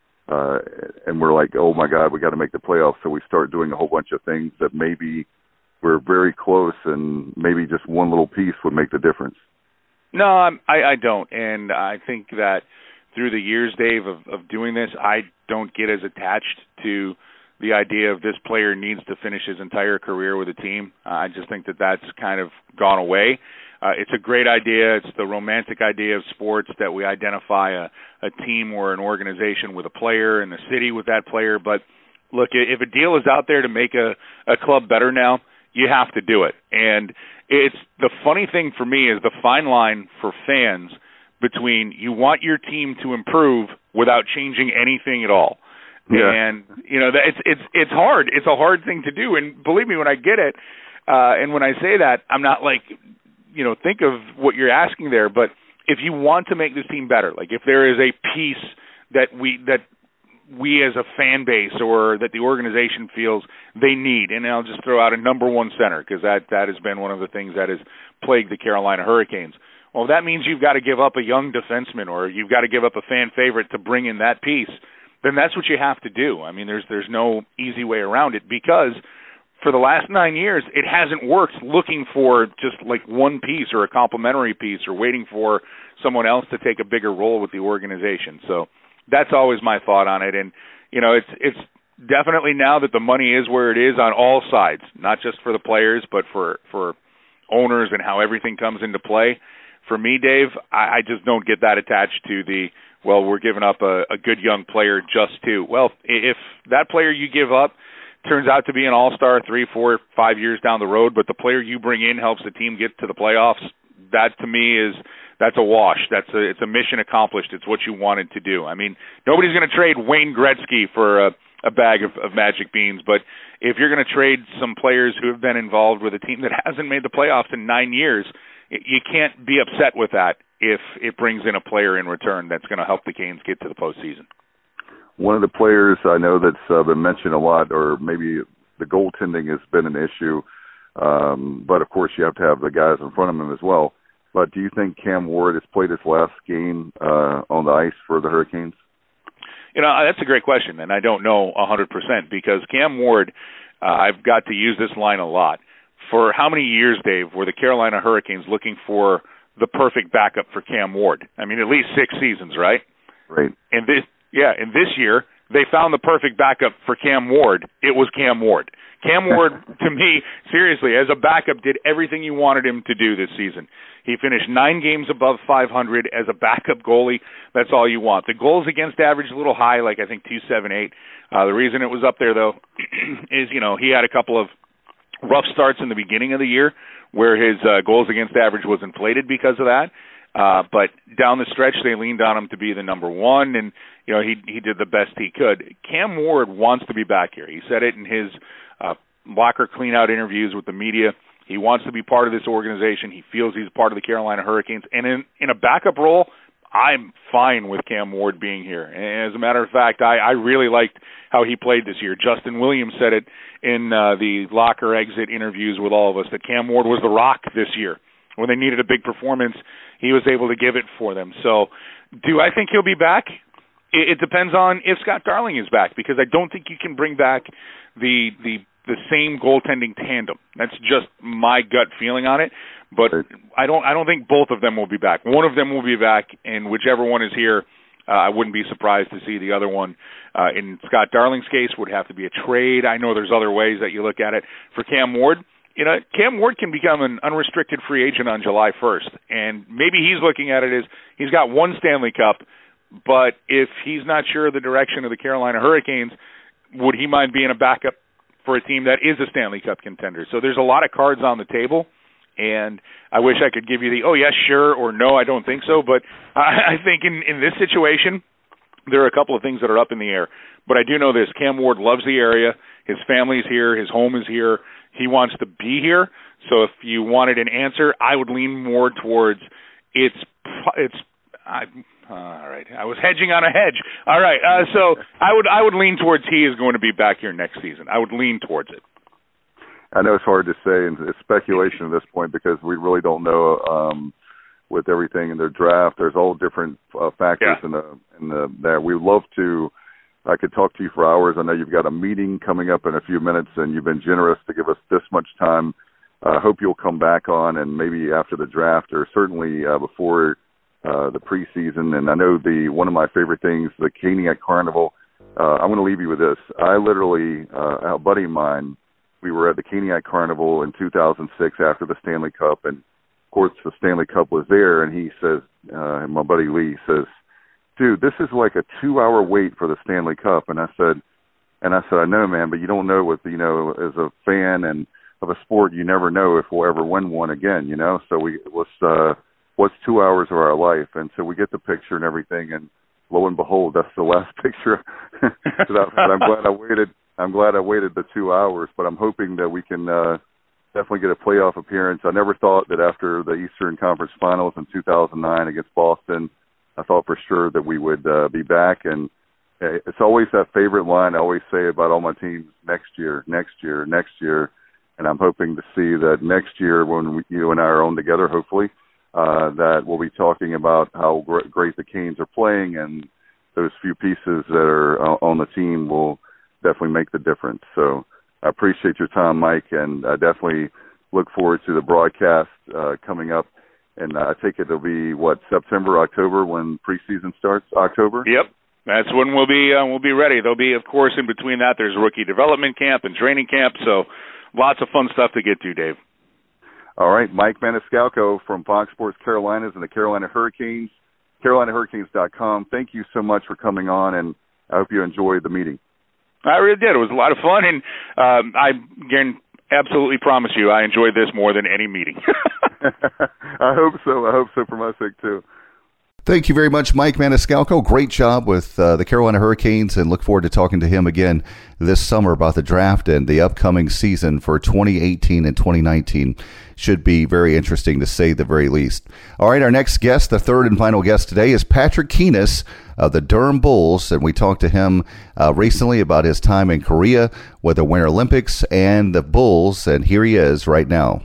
and we're like, oh my God, we got to make the playoffs, so we start doing a whole bunch of things that maybe we're very close, and maybe just one little piece would make the difference? No, I don't, and I think that through the years, Dave, of doing this, I don't get as attached to the idea of this player needs to finish his entire career with a team. I just think that that's kind of gone away. It's a great idea. It's the romantic idea of sports that we identify a team or an organization with a player and the city with that player. But look, if a deal is out there to make a club better now, you have to do it. And it's the funny thing for me is the fine line for fans between you want your team to improve without changing anything at all. Yeah. And it's hard. It's a hard thing to do. And believe me, when I get it, and when I say that, I'm not like, think of what you're asking there. But if you want to make this team better, like if there is a piece that we as a fan base or that the organization feels they need, and I'll just throw out a number one center because that has been one of the things that has plagued the Carolina Hurricanes. Well, that means you've got to give up a young defenseman or you've got to give up a fan favorite to bring in that piece. Then that's what you have to do. I mean, there's no easy way around it because for the last 9 years, it hasn't worked looking for just like one piece or a complementary piece or waiting for someone else to take a bigger role with the organization. So that's always my thought on it. And, it's definitely now that the money is where it is on all sides, not just for the players, but for owners and how everything comes into play. For me, Dave, I just don't get that attached to we're giving up a good young player just to. Well, if that player you give up turns out to be an all-star 3, 4, 5 years down the road, but the player you bring in helps the team get to the playoffs, that to me that's a wash. It's a mission accomplished. It's what you wanted to do. I mean, nobody's going to trade Wayne Gretzky for a bag of Magic Beans, but if you're going to trade some players who have been involved with a team that hasn't made the playoffs in 9 years, you can't be upset with that if it brings in a player in return that's going to help the Canes get to the postseason. One of the players I know that's been mentioned a lot, or maybe the goaltending has been an issue, but of course you have to have the guys in front of him as well. But do you think Cam Ward has played his last game on the ice for the Hurricanes? That's a great question, and I don't know 100% because Cam Ward, I've got to use this line a lot. For how many years, Dave, were the Carolina Hurricanes looking for the perfect backup for Cam Ward? I mean, at least 6 seasons, right? Right. And this year, they found the perfect backup for Cam Ward. It was Cam Ward. Cam Ward, to me, seriously, as a backup, did everything you wanted him to do this season. He finished 9 games above 500 as a backup goalie. That's all you want. The goals against average a little high, like I think 278. The reason it was up there, though, is, he had a couple of rough starts in the beginning of the year where his goals against average was inflated because of that. But down the stretch, they leaned on him to be the number one, and he did the best he could. Cam Ward wants to be back here. He said it in his locker clean-out interviews with the media. He wants to be part of this organization. He feels he's part of the Carolina Hurricanes. And in a backup role, I'm fine with Cam Ward being here. And as a matter of fact, I really liked how he played this year. Justin Williams said it in the locker exit interviews with all of us, that Cam Ward was the rock this year. When they needed a big performance, he was able to give it for them. So do I think he'll be back? It depends on if Scott Darling is back, because I don't think you can bring back the same goaltending tandem. That's just my gut feeling on it. But I don't think both of them will be back. One of them will be back, and whichever one is here, I wouldn't be surprised to see the other one. In Scott Darling's case, would have to be a trade. I know there's other ways that you look at it. For Cam Ward, Cam Ward can become an unrestricted free agent on July 1st, and maybe he's looking at it as he's got one Stanley Cup, but if he's not sure of the direction of the Carolina Hurricanes, would he mind being a backup for a team that is a Stanley Cup contender? So there's a lot of cards on the table, and I wish I could give you the, oh, yes, sure, or no, I don't think so, but I think in this situation, there are a couple of things that are up in the air. But I do know this, Cam Ward loves the area, his family's here, his home is here, he wants to be here. So if you wanted an answer, I would lean more towards all right. I was hedging on a hedge. All right. So I would lean towards he is going to be back here next season. I would lean towards it. I know it's hard to say, and it's speculation at this point because we really don't know with everything in their draft. There's all different factors in that. We would love to. I could talk to you for hours. I know you've got a meeting coming up in a few minutes, and you've been generous to give us this much time. I hope you'll come back on, and maybe after the draft, or certainly before the preseason. And I know one of my favorite things, the Caniac Carnival. I'm going to leave you with this. I literally, a buddy of mine, we were at the Caniac Carnival in 2006 after the Stanley Cup, and of course the Stanley Cup was there. And he says, my buddy Lee says, "Dude, this is like a 2-hour wait for the Stanley Cup." And I said, I know, man, but you don't know what, as a fan and of a sport, you never know if we'll ever win one again, So what's 2 hours of our life? And so we get the picture and everything, and lo and behold, that's the last picture. So I'm glad I waited. I'm glad I waited the 2 hours, but I'm hoping that we can definitely get a playoff appearance. I never thought that after the Eastern Conference Finals in 2009 against Boston, I thought for sure that we would be back. And it's always that favorite line I always say about all my teams: next year, next year, next year. And I'm hoping to see that next year when you and I are on together, hopefully, that we'll be talking about how great the Canes are playing, and those few pieces that are on the team will definitely make the difference. So I appreciate your time, Mike, and I definitely look forward to the broadcast coming up. And I take it it'll be, September, October when preseason starts? October? Yep. That's when we'll be ready. There'll be, of course, in between that, there's rookie development camp and training camp, so lots of fun stuff to get to, Dave. All right, Mike Maniscalco from Fox Sports Carolinas and the Carolina Hurricanes, CarolinaHurricanes.com. Thank you so much for coming on, and I hope you enjoyed the meeting. I really did. It was a lot of fun, and I absolutely promise you I enjoyed this more than any meeting. I hope so. I hope so for my sake, too. Thank you very much, Mike Maniscalco. Great job with the Carolina Hurricanes, and look forward to talking to him again this summer about the draft and the upcoming season for 2018 and 2019. Should be very interesting, to say the very least. All right, our next guest, the third and final guest today, is Patrick Keenis of the Durham Bulls, and we talked to him recently about his time in Korea with the Winter Olympics and the Bulls, and here he is right now.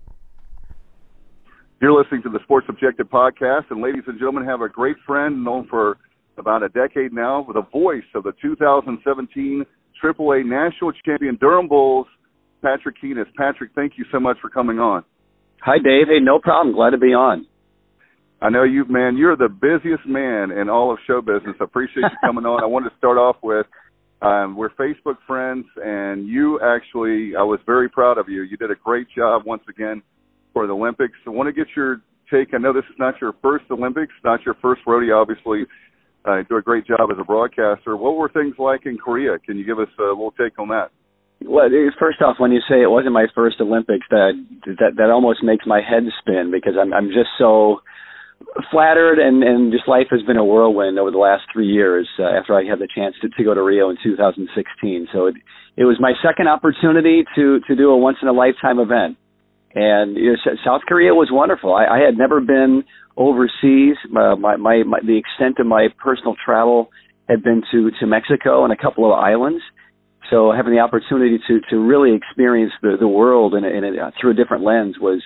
You're listening to the Sports Objective Podcast, and ladies and gentlemen, have a great friend known for about a decade now, with a voice of the 2017 AAA National Champion Durham Bulls, Patrick Keenis. Patrick, thank you so much for coming on. Hi, Dave. Hey, no problem. Glad to be on. I know you, man. You're the busiest man in all of show business. I appreciate you coming on. I wanted to start off with, we're Facebook friends, and you actually, I was very proud of you. You did a great job once again for the Olympics. I want to get your take. I know this is not your first Olympics, not your first rodeo, obviously. You do a great job as a broadcaster. What were things like in Korea? Can you give us a little take on that? Well, first off, when you say it wasn't my first Olympics, that almost makes my head spin, because I'm just so flattered, and just life has been a whirlwind over the last 3 years after I had the chance to go to Rio in 2016. So it was my second opportunity to do a once-in-a-lifetime event. And South Korea was wonderful. I had never been overseas. The extent of my personal travel had been to Mexico and a couple of islands. So having the opportunity to really experience the world through a different lens was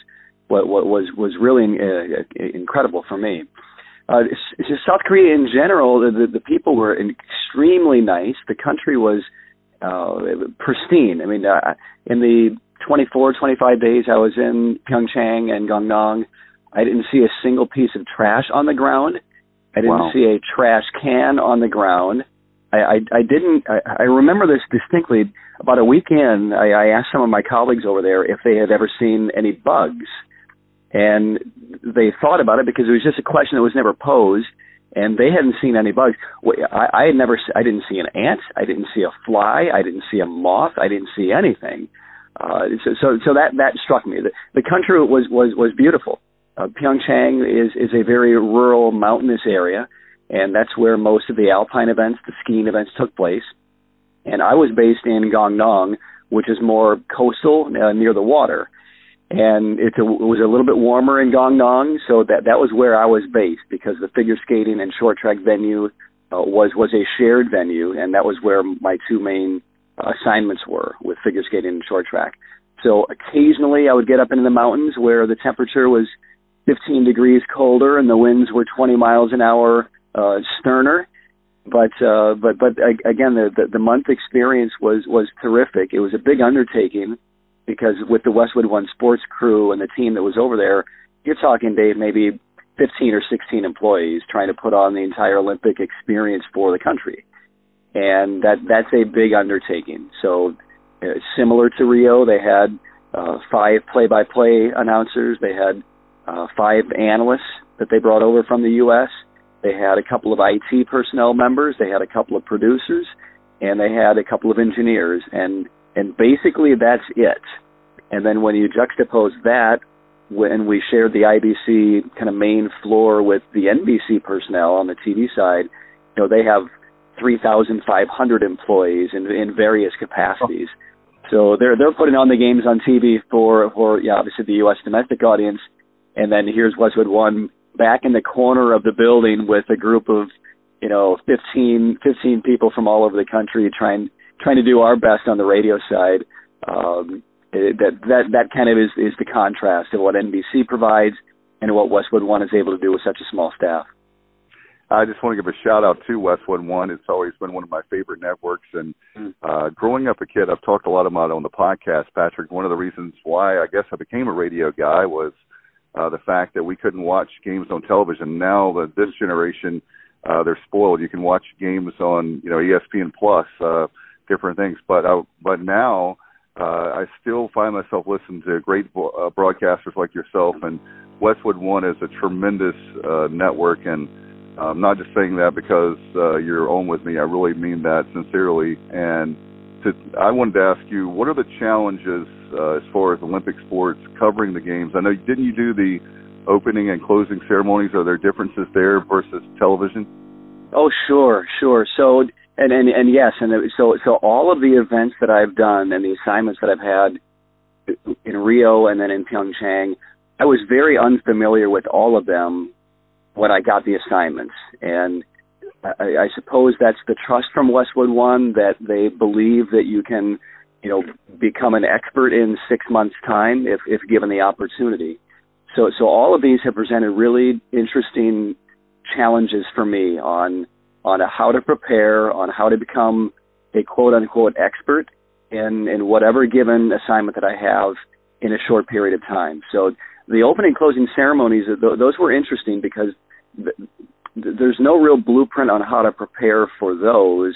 really incredible for me. South Korea in general, the people were extremely nice. The country was pristine. I mean, in the 24, 25 days I was in Pyeongchang and Gangneung, I didn't see a single piece of trash on the ground. I didn't see a trash can on the ground. I remember this distinctly. About a week in, I asked some of my colleagues over there if they had ever seen any bugs. And they thought about it because it was just a question that was never posed, and they hadn't seen any bugs. I didn't see an ant. I didn't see a fly. I didn't see a moth. I didn't see anything. So that struck me. The country was beautiful. Pyeongchang is a very rural, mountainous area, and that's where most of the alpine events, the skiing events, took place. And I was based in Gangneung, which is more coastal, near the water. And it was a little bit warmer in Gangneung, so that was where I was based, because the figure skating and short track venue was a shared venue, and that was where my two main assignments were, with figure skating and short track. So occasionally I would get up into the mountains where the temperature was 15 degrees colder and the winds were 20 miles an hour sterner. But again, the month experience was terrific. It was a big undertaking, because with the Westwood One sports crew and the team that was over there, you're talking, Dave, maybe 15 or 16 employees trying to put on the entire Olympic experience for the country. And that's a big undertaking. So similar to Rio, they had 5 play-by-play announcers. They had 5 analysts that they brought over from the U.S. They had a couple of IT personnel members. They had a couple of producers. And they had a couple of engineers. And basically that's it. And then when you juxtapose that, when we shared the IBC kind of main floor with the NBC personnel on the TV side, they have 3,500 employees in various capacities. So they're putting on the games on TV for obviously the U.S. domestic audience. And then here's Westwood One back in the corner of the building with a group of 15 people from all over the country trying to do our best on the radio side. That kind of is the contrast of what NBC provides and what Westwood One is able to do with such a small staff. I just want to give a shout out to Westwood One. It's always been one of my favorite networks. And growing up a kid, I've talked a lot about it on the podcast, Patrick. One of the reasons why I guess I became a radio guy was the fact that we couldn't watch games on television. Now that this generation, they're spoiled. You can watch games on ESPN Plus, different things. But now I still find myself listening to great broadcasters like yourself. And Westwood One is a tremendous network. And I'm not just saying that because you're on with me. I really mean that sincerely. And I wanted to ask you, what are the challenges as far as Olympic sports covering the games? I know, didn't you do the opening and closing ceremonies? Are there differences there versus television? Oh, sure. So yes, so all of the events that I've done and the assignments that I've had in Rio and then in Pyeongchang, I was very unfamiliar with all of them when I got the assignments. And I suppose that's the trust from Westwood One, that they believe that you can, become an expert in 6 months' time if given the opportunity. So all of these have presented really interesting challenges for me on how to prepare, on how to become a quote-unquote expert in whatever given assignment that I have in a short period of time. So the opening and closing ceremonies, those were interesting because there's no real blueprint on how to prepare for those.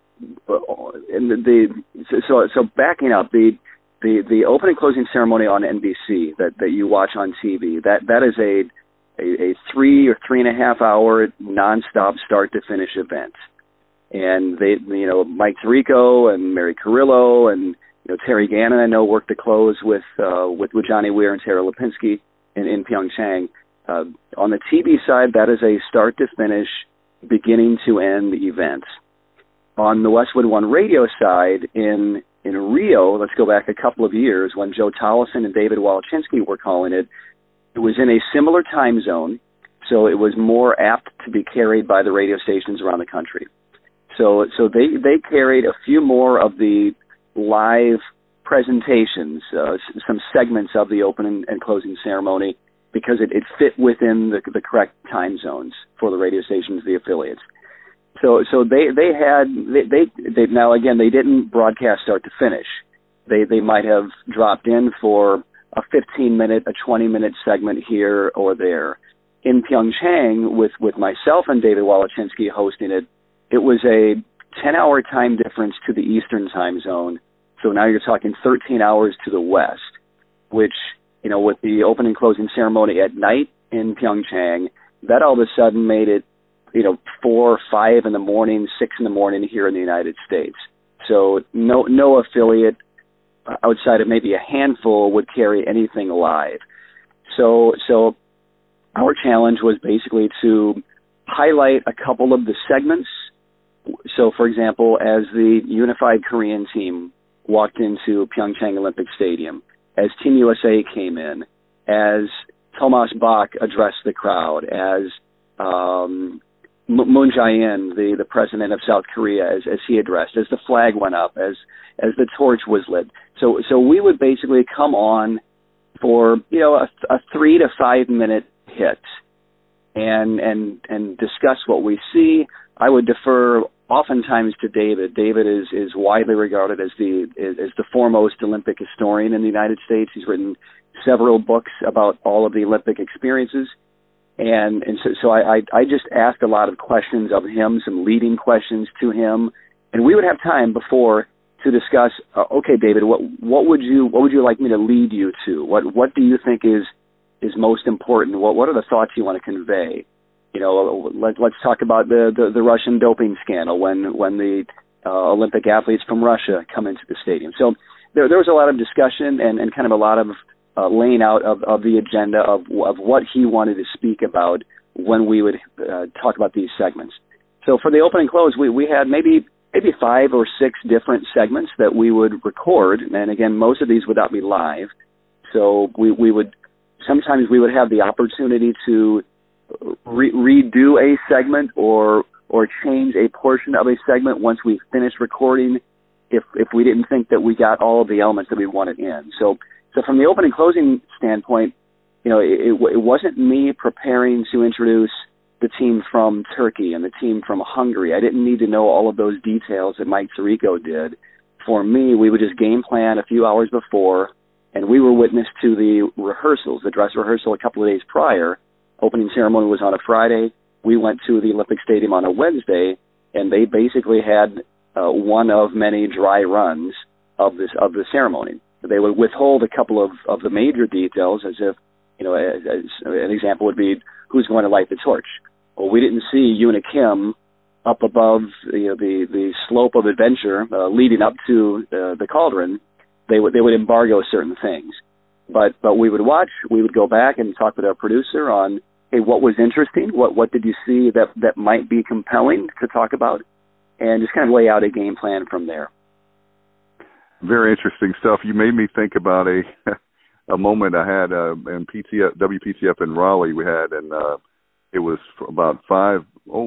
So backing up, the opening and closing ceremony on NBC that you watch on TV, that is a 3 or 3.5 hour nonstop start to finish event. And they, Mike Tirico and Mary Carrillo and Terry Gannon, I know, worked the close with Johnny Weir and Tara Lipinski in Pyeongchang. On the TV side, that is a start-to-finish, beginning-to-end event. On the Westwood One radio side, in Rio, let's go back a couple of years, when Joe Tolleson and David Walachinsky were calling it, it was in a similar time zone, so it was more apt to be carried by the radio stations around the country. So they carried a few more of the live presentations, some segments of the open and closing ceremony, because it fit within the correct time zones for the radio stations, the affiliates. So they now again, they didn't broadcast start to finish. They might have dropped in for a 15-minute, a 20-minute segment here or there. In Pyeongchang, with myself and David Walachinsky hosting it, it was a 10-hour time difference to the Eastern time zone. So now you're talking 13 hours to the west, which, with the open and closing ceremony at night in Pyeongchang, that all of a sudden made it, 4, 5 in the morning, 6 in the morning here in the United States. So no affiliate outside of maybe a handful would carry anything live. So our challenge was basically to highlight a couple of the segments. So, for example, as the unified Korean team walked into Pyeongchang Olympic Stadium, as Team USA came in, as Thomas Bach addressed the crowd, as Moon Jae-in, the president of South Korea, as he addressed, as the flag went up, as the torch was lit. So we would basically come on for a 3 to 5 minute hit and discuss what we see. I would defer oftentimes to David. David is widely regarded as the foremost Olympic historian in the United States. He's written several books about all of the Olympic experiences. And so I just asked a lot of questions of him, some leading questions to him, and we would have time before to discuss. Okay, David, what would you like me to lead you to? What do you think is most important? What are the thoughts you want to convey? Let's talk about the Russian doping scandal when the Olympic athletes from Russia come into the stadium. So there was a lot of discussion and kind of a lot of laying out of the agenda of what he wanted to speak about when we would talk about these segments. So for the open and close, we had maybe 5 or 6 different segments that we would record, and again, most of these would not be live. So we would have the opportunity to redo a segment or change a portion of a segment once we finished recording if we didn't think that we got all of the elements that we wanted in. So from the open and closing standpoint, it wasn't me preparing to introduce the team from Turkey and the team from Hungary. I didn't need to know all of those details that Mike Tirico did. For me, we would just game plan a few hours before, and we were witness to the rehearsals, the dress rehearsal a couple of days prior. Opening ceremony was on a Friday. We went to the Olympic Stadium on a Wednesday, and they basically had one of many dry runs of the ceremony. They would withhold a couple of the major details, as if, as an example would be who's going to light the torch. Well, we didn't see Yoona Kim up above the slope of adventure leading up to the cauldron. They would embargo certain things. But we would watch, we would go back and talk with our producer on, hey, what was interesting? What did you see that might be compelling to talk about? And just kind of lay out a game plan from there. Very interesting stuff. You made me think about a moment I had in WPTF in Raleigh. We had, and it was about I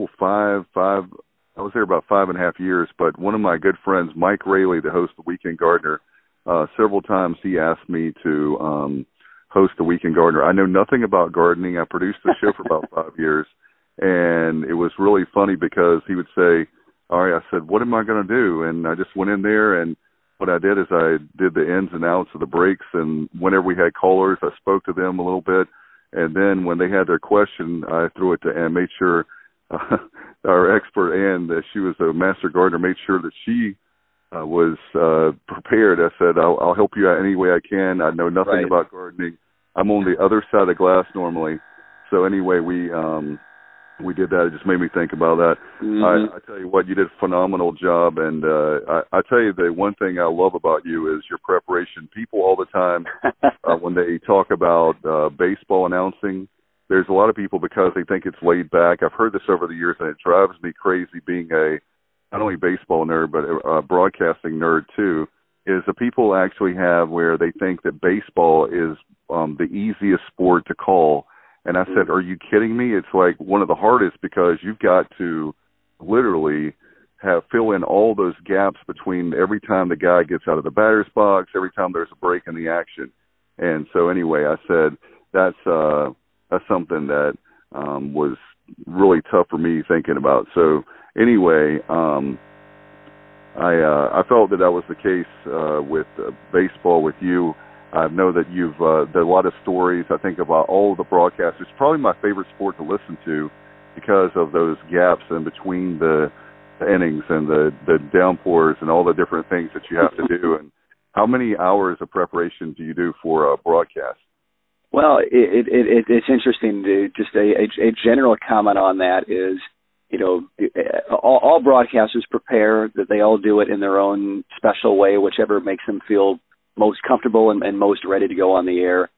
was there about 5.5 years. But one of my good friends, Mike Raley, the host of The Weekend Gardener, several times he asked me to host The Weekend Gardener. I know nothing about gardening. I produced the show for about 5 years, and it was really funny because he would say, all right, I said, what am I going to do? And I just went in there, and what I did is I did the ins and outs of the breaks, and whenever we had callers, I spoke to them a little bit, and then when they had their question, I threw it to Ann, made sure our expert Ann, that she was a master gardener, made sure that she was prepared. I said, I'll help you out any way I can. I know nothing about gardening. I'm on the other side of the glass normally. So anyway, we did that. It just made me think about that. Mm-hmm. I tell you what, you did a phenomenal job. And I tell you, the one thing I love about you is your preparation. People all the time, when they talk about baseball announcing, there's a lot of people, because they think it's laid back. I've heard this over the years, and it drives me crazy being a not only baseball nerd, but a broadcasting nerd too, is the people actually have where they think that baseball is the easiest sport to call. And I said, are you kidding me? It's like one of the hardest, because you've got to literally fill in all those gaps between every time the guy gets out of the batter's box, every time there's a break in the action. And so anyway, I said, that's something that was really tough for me thinking about. So anyway, I felt that was the case with baseball with you. I know that you've there are a lot of stories, I think, about all of the broadcasters. It's probably my favorite sport to listen to because of those gaps in between the innings and the downpours and all the different things that you have to do. And how many hours of preparation do you do for a broadcast? Well, it's interesting. Just a general comment on that is, all broadcasters prepare, that they all do it in their own special way, whichever makes them feel most comfortable and most ready to go on the air.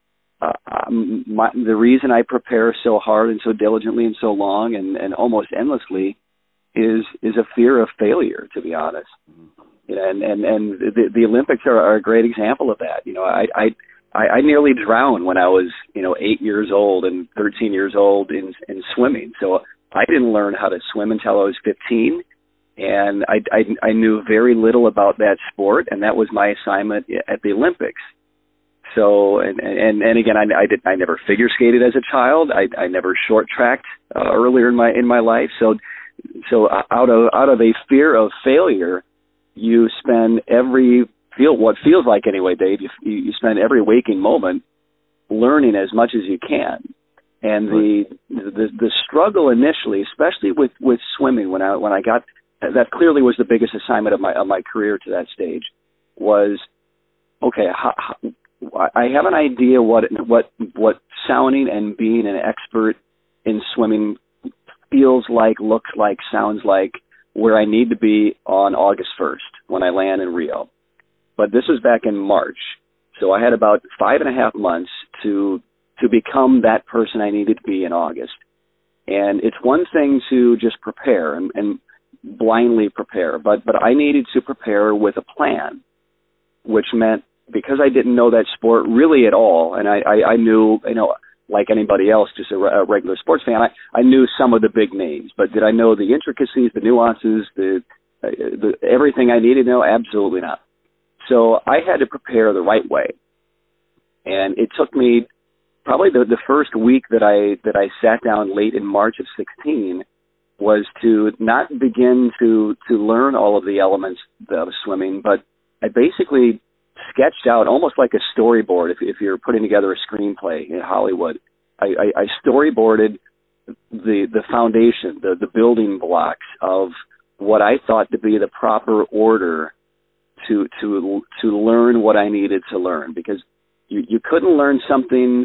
The reason I prepare so hard and so diligently and so long and almost endlessly is a fear of failure, to be honest. And the Olympics are a great example of that. I nearly drowned when I was 8 years old and 13 years old in swimming. So I didn't learn how to swim until I was 15. And I knew very little about that sport, and that was my assignment at the Olympics. So, and again, I never figure skated as a child. I never short tracked earlier in my life. So out of a fear of failure, you spend what feels like anyway, Dave. You spend every waking moment learning as much as you can. And the struggle initially, especially with swimming, when I got that, clearly was the biggest assignment of my career to that stage, was, okay, I have an idea what sounding and being an expert in swimming feels like, looks like, sounds like, where I need to be on August 1st when I land in Rio. But this was back in March, so I had about 5.5 months to become that person I needed to be in August. And it's one thing to just prepare and blindly prepare, but I needed to prepare with a plan, which meant, because I didn't know that sport really at all, and I knew, like anybody else, just a regular sports fan, I knew some of the big names, but did I know the intricacies, the nuances, the everything I needed to know? Absolutely not. So I had to prepare the right way, and it took me probably the first week that I sat down late in March of 2016 was to not begin to learn all of the elements of swimming, but I basically sketched out almost like a storyboard. If you're putting together a screenplay in Hollywood, I storyboarded the foundation, the building blocks of what I thought to be the proper order to learn what I needed to learn, because you couldn't learn something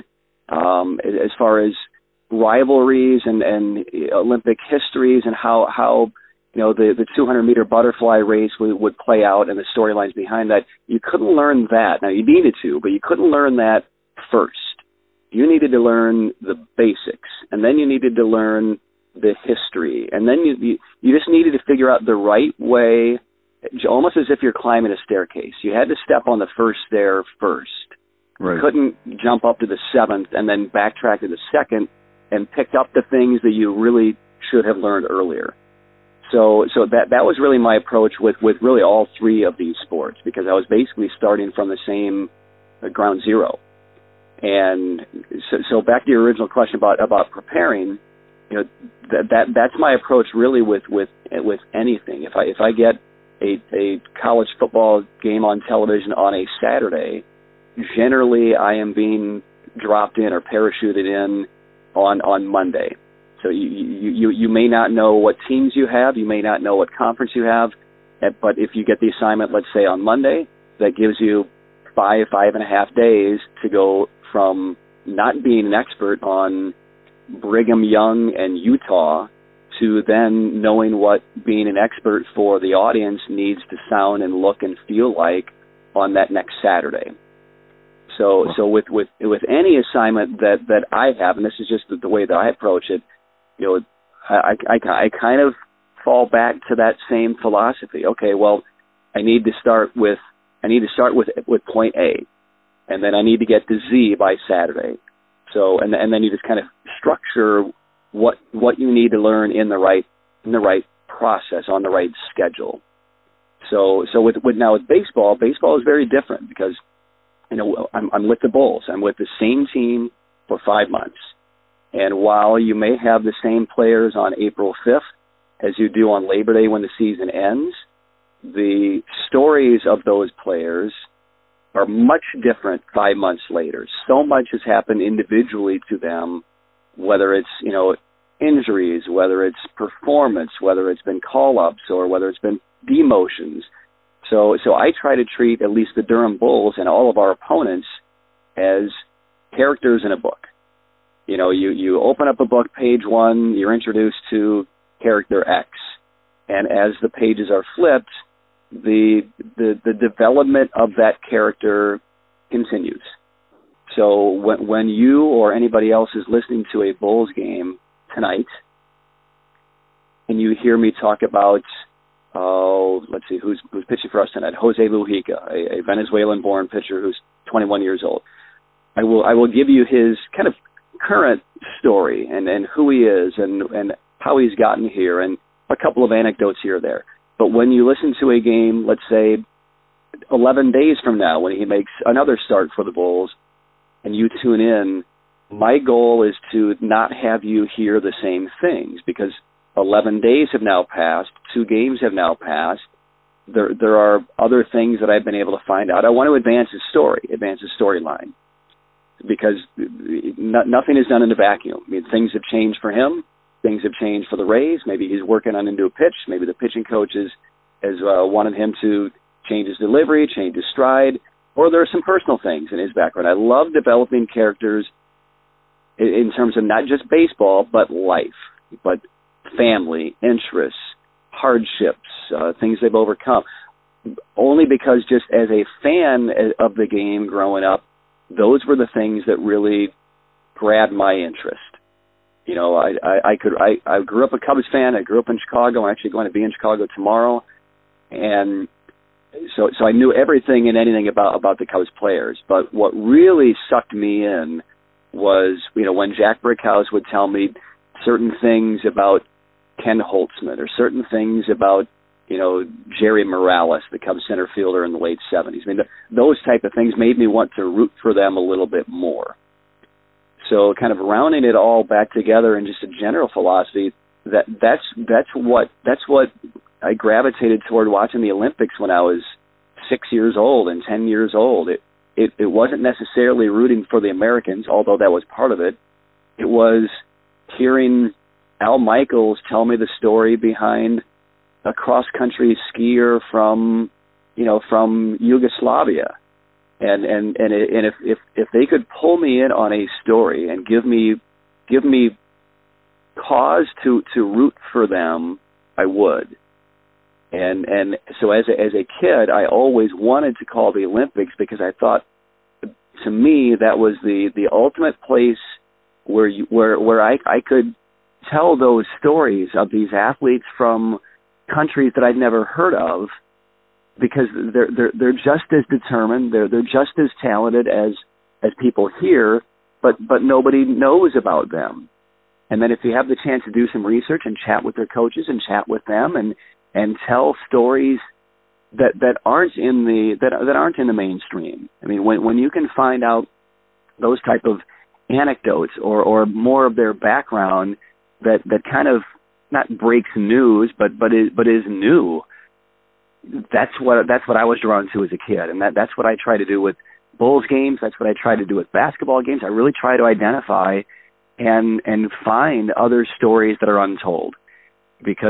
as far as rivalries and Olympic histories and how the 200-meter butterfly race would play out and the storylines behind that. You couldn't learn that. Now, you needed to, but you couldn't learn that first. You needed to learn the basics, and then you needed to learn the history, and then you just needed to figure out the right way, almost as if you're climbing a staircase. You had to step on the first stair first. Right. You couldn't jump up to the 7th and then backtrack to the 2nd and pick up the things that you really should have learned earlier. So that was really my approach with really all three of these sports, because I was basically starting from the same ground zero. And so back to your original question about preparing, that's my approach really with anything. If I get a college football game on television on a Saturday, generally I am being dropped in or parachuted in on Monday. So you may not know what teams you have, you may not know what conference you have, but if you get the assignment, let's say on Monday, that gives you 5.5 days to go from not being an expert on Brigham Young and Utah to then knowing what being an expert for the audience needs to sound and look and feel like on that next Saturday. So with any assignment that I have, and this is just the way that I approach it, I kind of fall back to that same philosophy. Okay, well, I need to start with point A, and then I need to get to Z by Saturday. So and then you just kind of structure what you need to learn in the right process, on the right schedule. So with baseball is very different because I'm with the Bulls. I'm with the same team for 5 months. And while you may have the same players on April 5th as you do on Labor Day when the season ends, the stories of those players are much different 5 months later. So much has happened individually to them, whether it's, injuries, whether it's performance, whether it's been call-ups, or whether it's been demotions. So I try to treat at least the Durham Bulls and all of our opponents as characters in a book. You open up a book, page 1, you're introduced to character X, and as the pages are flipped, the development of that character continues. So when you or anybody else is listening to a Bulls game tonight, and you hear me talk about, let's see, who's pitching for us tonight? Jose Mujica, a Venezuelan-born pitcher who's 21 years old. I will give you his kind of current story and who he is and how he's gotten here and a couple of anecdotes here or there. But when you listen to a game, let's say 11 days from now when he makes another start for the Bulls and you tune in, my goal is to not have you hear the same things because 11 days have now passed, 2 games have now passed. There are other things that I've been able to find out. I want to advance his storyline, because nothing is done in a vacuum. I mean, things have changed for him. Things have changed for the Rays. Maybe he's working on a new pitch. Maybe the pitching coach has wanted him to change his delivery, change his stride, or there are some personal things in his background. I love developing characters in terms of not just baseball, but life, but family, interests, hardships, things they've overcome. Only because just as a fan of the game growing up, those were the things that really grabbed my interest. I grew up a Cubs fan. I grew up in Chicago. I'm actually going to be in Chicago tomorrow, and so I knew everything and anything about the Cubs players. But what really sucked me in was, when Jack Brickhouse would tell me certain things about Ken Holtzman or certain things about, Jerry Morales, the Cubs center fielder in the late 70s. I mean, those type of things made me want to root for them a little bit more. So kind of rounding it all back together in just a general philosophy, that's what I gravitated toward watching the Olympics when I was 6 years old and 10 years old. It wasn't necessarily rooting for the Americans, although that was part of it. It was hearing Al Michaels tell me the story behind a cross-country skier from Yugoslavia. And if they could pull me in on a story and give me cause to root for them, I would. And so as a kid, I always wanted to call the Olympics because I thought, to me, that was the ultimate place where I could tell those stories of these athletes from countries that I'd never heard of, because they're just as determined, they're just as talented as people here, but nobody knows about them. And then if you have the chance to do some research and chat with their coaches and chat with them and tell stories that aren't in the mainstream. I mean, when you can find out those type of anecdotes or more of their background that kind of not breaks news but is new. That's what I was drawn to as a kid, and that's what I try to do with Bulls games. That's what I try to do with basketball games. I really try to identify and find other stories that are untold, because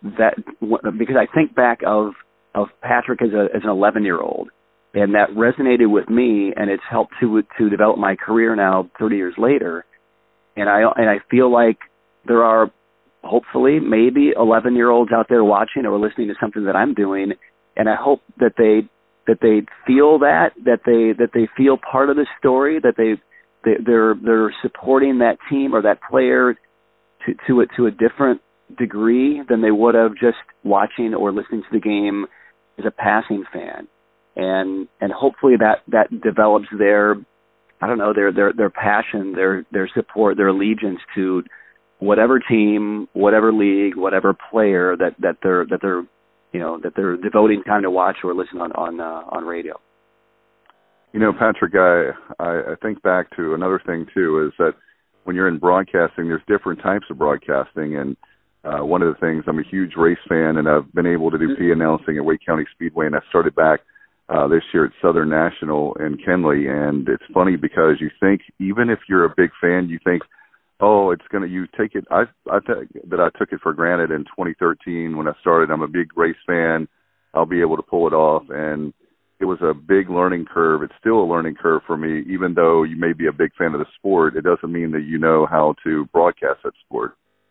I think back of Patrick as an 11-year-old, and that resonated with me, and it's helped to develop my career now 30 years later, and I feel like there are hopefully maybe 11-year-olds out there watching or listening to something that I'm doing, and I hope that they feel that they feel part of the story, that they're supporting that team or that player to a different degree than they would have just watching or listening to the game as a passing fan, and hopefully that develops their passion, their support, their allegiance to whatever team, whatever league, whatever player that they're devoting time to watch or listen on radio. Patrick, I think back to another thing too, is that when you're in broadcasting, there's different types of broadcasting, and one of the things, I'm a huge race fan, and I've been able to do P-announcing at Wake County Speedway, and I started back this year at Southern National in Kenley, and it's funny because you think, even if you're a big fan, you think, you take it. I think that I took it for granted in 2013 when I started. I'm a big race fan. I'll be able to pull it off, and it was a big learning curve. It's still a learning curve for me, even though you may be a big fan of the sport. It doesn't mean that you know how to broadcast that sport.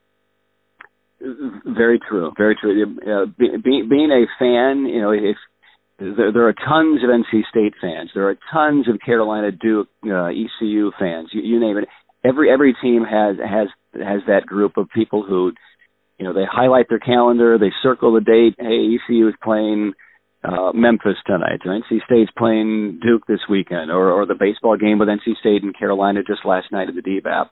Very true. Very true. Being a fan, if there are tons of NC State fans, there are tons of Carolina, Duke, ECU fans. You name it. Every team has that group of people who, they highlight their calendar, they circle the date. Hey, ECU is playing Memphis tonight, or NC State's playing Duke this weekend, or the baseball game with NC State and Carolina just last night at the DBAP.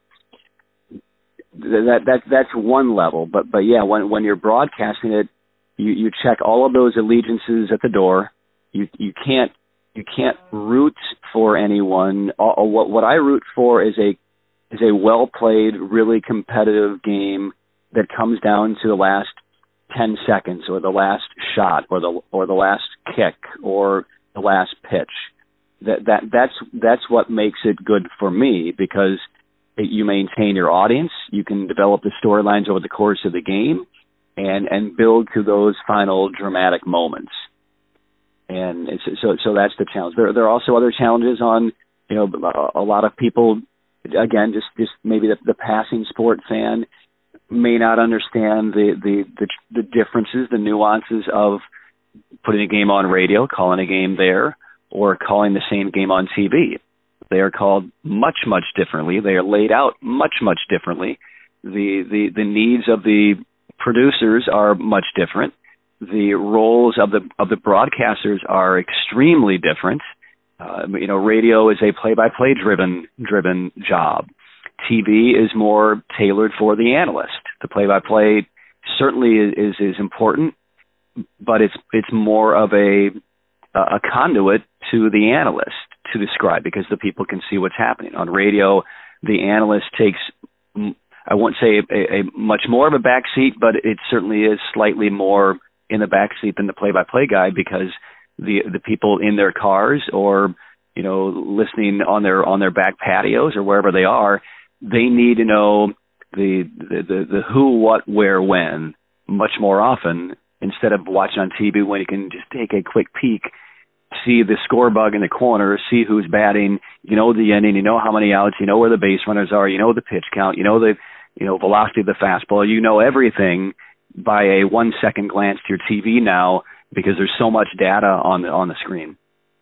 That's one level, but yeah, when you're broadcasting it, you check all of those allegiances at the door. You can't root for anyone. What I root for is a well played, really competitive game that comes down to the last 10 seconds, or the last shot, or the last kick, or the last pitch. That's what makes it good for me, because you maintain your audience, you can develop the storylines over the course of the game, and build to those final dramatic moments. And so that's the challenge. There are also other challenges on, a lot of people, again, just maybe the passing sport fan may not understand the differences, the nuances of putting a game on radio, calling a game there, or calling the same game on TV. They are called much, much differently. They are laid out much, much differently. The needs of the producers are much different. The roles of the broadcasters are extremely different. Radio is a play-by-play driven job. TV is more tailored for the analyst. The play-by-play certainly is important, but it's more of a conduit to the analyst to describe, because the people can see what's happening. On radio, the analyst takes, I won't say a much more of a backseat, but it certainly is slightly more in the backseat than the play-by-play guy, because the people in their cars, or listening on their back patios or wherever they are, they need to know the who, what, where, when much more often, instead of watching on TV when you can just take a quick peek, see the score bug in the corner, see who's batting, the inning, how many outs, where the base runners are, the pitch count, the velocity of the fastball, everything by a 1 second glance to your TV now, because there's so much data on the screen.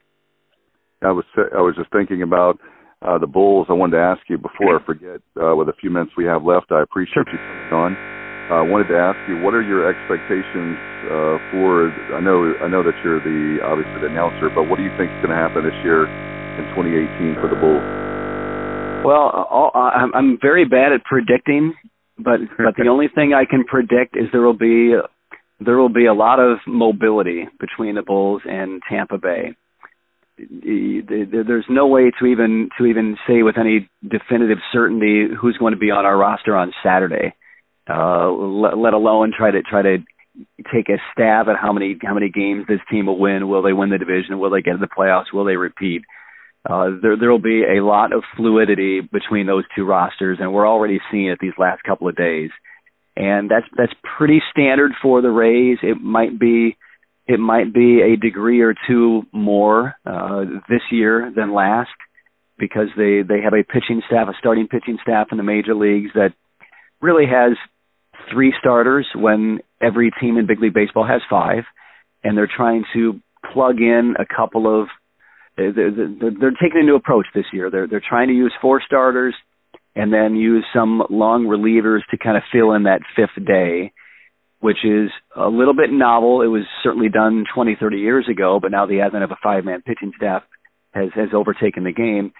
I was just thinking about the Bulls. I wanted to ask you before I forget, with a few minutes we have left, I appreciate you coming on. I wanted to ask you, what are your expectations for? I know that you're obviously the announcer, but what do you think is going to happen this year in 2018 for the Bulls? Well, I'm very bad at predicting, but the only thing I can predict is there will be a lot of mobility between the Bulls and Tampa Bay. There's no way to even say with any definitive certainty who's going to be on our roster on Saturday, let alone try to take a stab at how many games this team will win. Will they win the division? Will they get to the playoffs? Will they repeat? There will be a lot of fluidity between those two rosters, and we're already seeing it these last couple of days. And that's pretty standard for the Rays. It might be a degree or two more this year than last, because they have a starting pitching staff in the major leagues that really has 3 starters when every team in Big League Baseball has 5, and they're trying to plug in a couple of. They're taking a new approach this year. They're trying to use 4 starters and then use some long relievers to kind of fill in that 5th day, which is a little bit novel. It was certainly done 20, 30 years ago, but now the advent of a 5-man pitching staff has overtaken the game.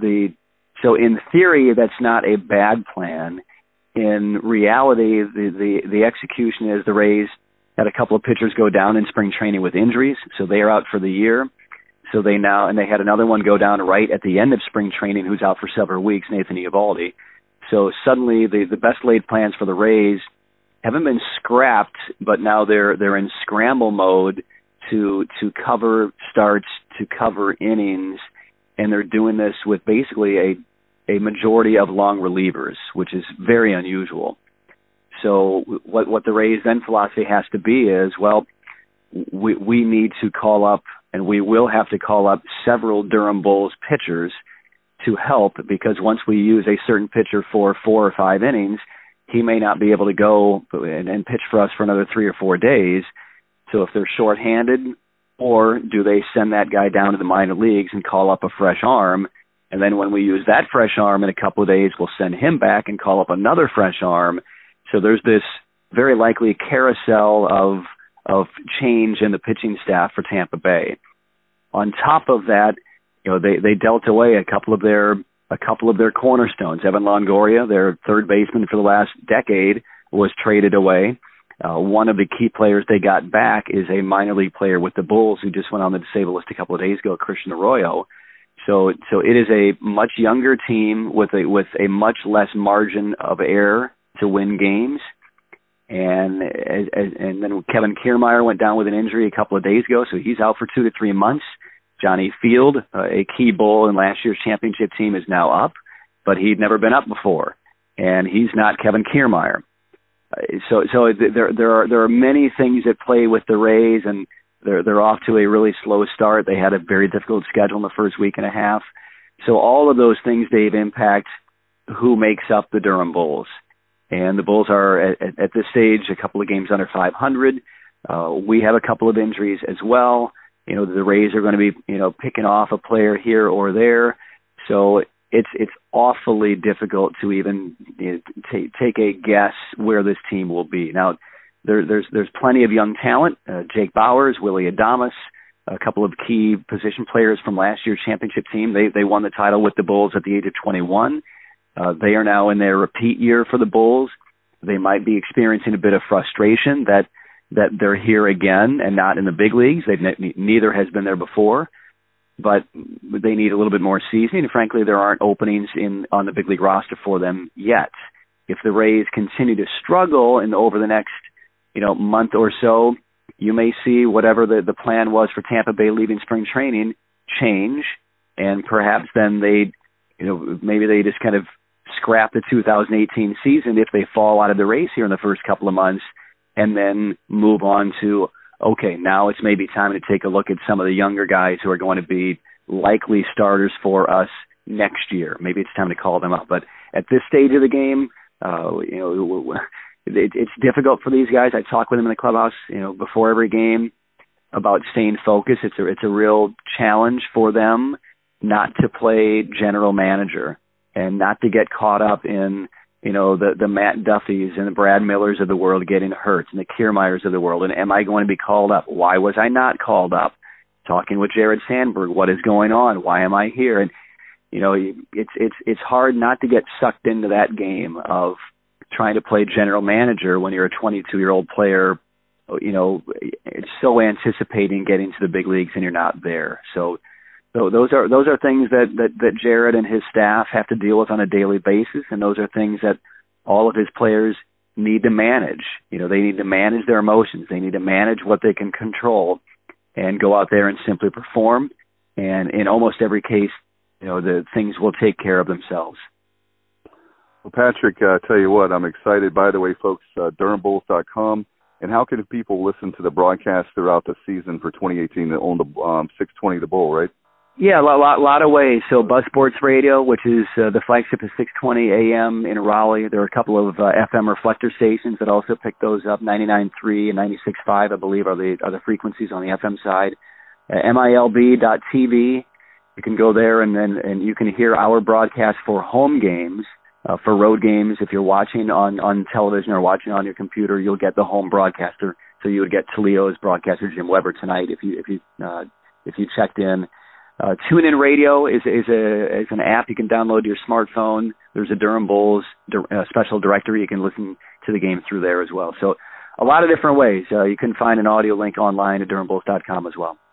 So in theory, that's not a bad plan. In reality, the execution is the Rays had a couple of pitchers go down in spring training with injuries, so they are out for the year. So they had another one go down right at the end of spring training who's out for several weeks, Nathan Eovaldi. So suddenly the best laid plans for the Rays haven't been scrapped, but now they're in scramble mode to cover starts, to cover innings, and they're doing this with basically a majority of long relievers, which is very unusual. So what the Rays then philosophy has to be is, well, we need to call up, and we will have to call up several Durham Bulls pitchers to help, because once we use a certain pitcher for 4 or 5 innings, he may not be able to go and pitch for us for another 3 or 4 days. So if they're shorthanded, or do they send that guy down to the minor leagues and call up a fresh arm, and then when we use that fresh arm in a couple of days, we'll send him back and call up another fresh arm. So there's this very likely carousel of change in the pitching staff for Tampa Bay. On top of that, they dealt away a couple of their cornerstones. Evan Longoria, their third baseman for the last decade, was traded away. One of the key players they got back is a minor league player with the Bulls who just went on the disabled list a couple of days ago, Christian Arroyo. So it is a much younger team with a much less margin of error to win games. And then Kevin Kiermaier went down with an injury a couple of days ago, so he's out for 2 to 3 months. Johnny Field, a key Bull in last year's championship team, is now up, but he'd never been up before, and he's not Kevin Kiermaier. So there are many things at play with the Rays, and they're off to a really slow start. They had a very difficult schedule in the first week and a half. So all of those things, Dave, impact who makes up the Durham Bulls. And the Bulls are, at this stage, a couple of games under 500. We have a couple of injuries as well. The Rays are going to be, picking off a player here or there. So it's awfully difficult to even take a guess where this team will be. Now, there's plenty of young talent. Jake Bauers, Willy Adames, a couple of key position players from last year's championship team. They won the title with the Bulls at the age of 21. They are now in their repeat year for the Bulls. They might be experiencing a bit of frustration that they're here again and not in the big leagues. Neither has been there before, but they need a little bit more seasoning. And frankly, there aren't openings on the big league roster for them yet. If the Rays continue to struggle over the next month or so, you may see whatever the plan was for Tampa Bay leaving spring training change, and perhaps then maybe they just kind of scrap the 2018 season if they fall out of the race here in the first couple of months, and then move on to, okay, now it's maybe time to take a look at some of the younger guys who are going to be likely starters for us next year. Maybe it's time to call them up. But at this stage of the game, it's difficult for these guys. I talk with them in the clubhouse, before every game about staying focused. It's a real challenge for them not to play general manager and not to get caught up in, the Matt Duffys and the Brad Millers of the world getting hurt and the Kiermaiers of the world. And am I going to be called up? Why was I not called up? Talking with Jared Sandberg, what is going on? Why am I here? And, it's hard not to get sucked into that game of trying to play general manager when you're a 22-year-old player, it's so anticipating getting to the big leagues and you're not there. So those are things that Jared and his staff have to deal with on a daily basis, and those are things that all of his players need to manage. They need to manage their emotions. They need to manage what they can control and go out there and simply perform. And in almost every case, the things will take care of themselves. Well, Patrick, tell you what, I'm excited. By the way, folks, DurhamBulls.com. And how can people listen to the broadcast throughout the season for 2018 on the 620 The Bull, right? Yeah, a lot of ways. So Buzz Sports Radio, which is the flagship of 620 AM in Raleigh. There are a couple of FM reflector stations that also pick those up. 99.3 and 96.5, I believe, are the frequencies on the FM side. MILB.TV. You can go there and you can hear our broadcast for home games. For road games, if you're watching on television or watching on your computer, you'll get the home broadcaster. So you would get Toledo's broadcaster Jim Weber tonight if you checked in. TuneIn Radio is an app you can download to your smartphone. There's a Durham Bulls special directory. You can listen to the game through there as well. So a lot of different ways. You can find an audio link online at durhambulls.com as well.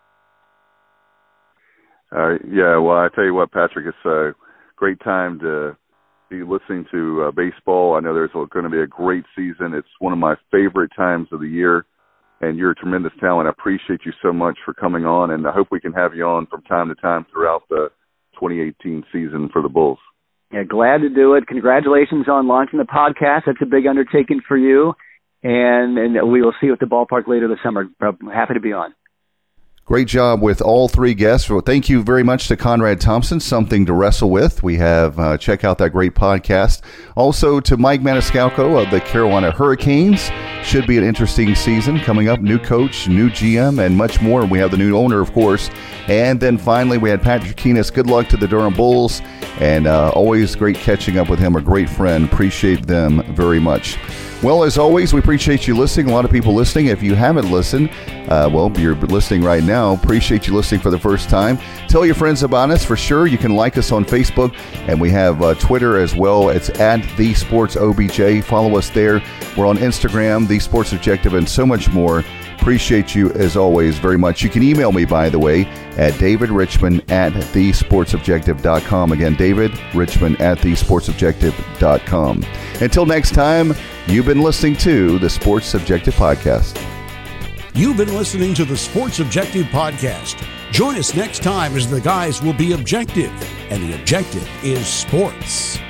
Yeah, well, I tell you what, Patrick, it's a great time to be listening to baseball. I know there's going to be a great season. It's one of my favorite times of the year, and you're a tremendous talent. I appreciate you so much for coming on, and I hope we can have you on from time to time throughout the 2018 season for the Bulls. Yeah, glad to do it. Congratulations on launching the podcast. That's a big undertaking for you, and we will see you at the ballpark later this summer. I'm happy to be on. Great job with all three guests. Well, thank you very much to Conrad Thompson, Something to Wrestle With. We have, check out that great podcast. Also to Mike Maniscalco of the Carolina Hurricanes. Should be an interesting season coming up. New coach, new GM, and much more. We have the new owner, of course. And then finally, we had Patrick Keenis. Good luck to the Durham Bulls. And always great catching up with him. A great friend. Appreciate them very much. Well, as always, we appreciate you listening. A lot of people listening. If you haven't listened, you're listening right now. Appreciate you listening for the first time. Tell your friends about us for sure. You can like us on Facebook, and we have Twitter as well. It's at TheSportsOBJ. Follow us there. We're on Instagram, The Sports Objective, and so much more. Appreciate you, as always, very much. You can email me, by the way, at davidrichmond@thesportsobjective.com. Again, davidrichmond@thesportsobjective.com. Until next time, you've been listening to the Sports Objective Podcast. You've been listening to the Sports Objective Podcast. Join us next time as the guys will be objective, and the objective is sports.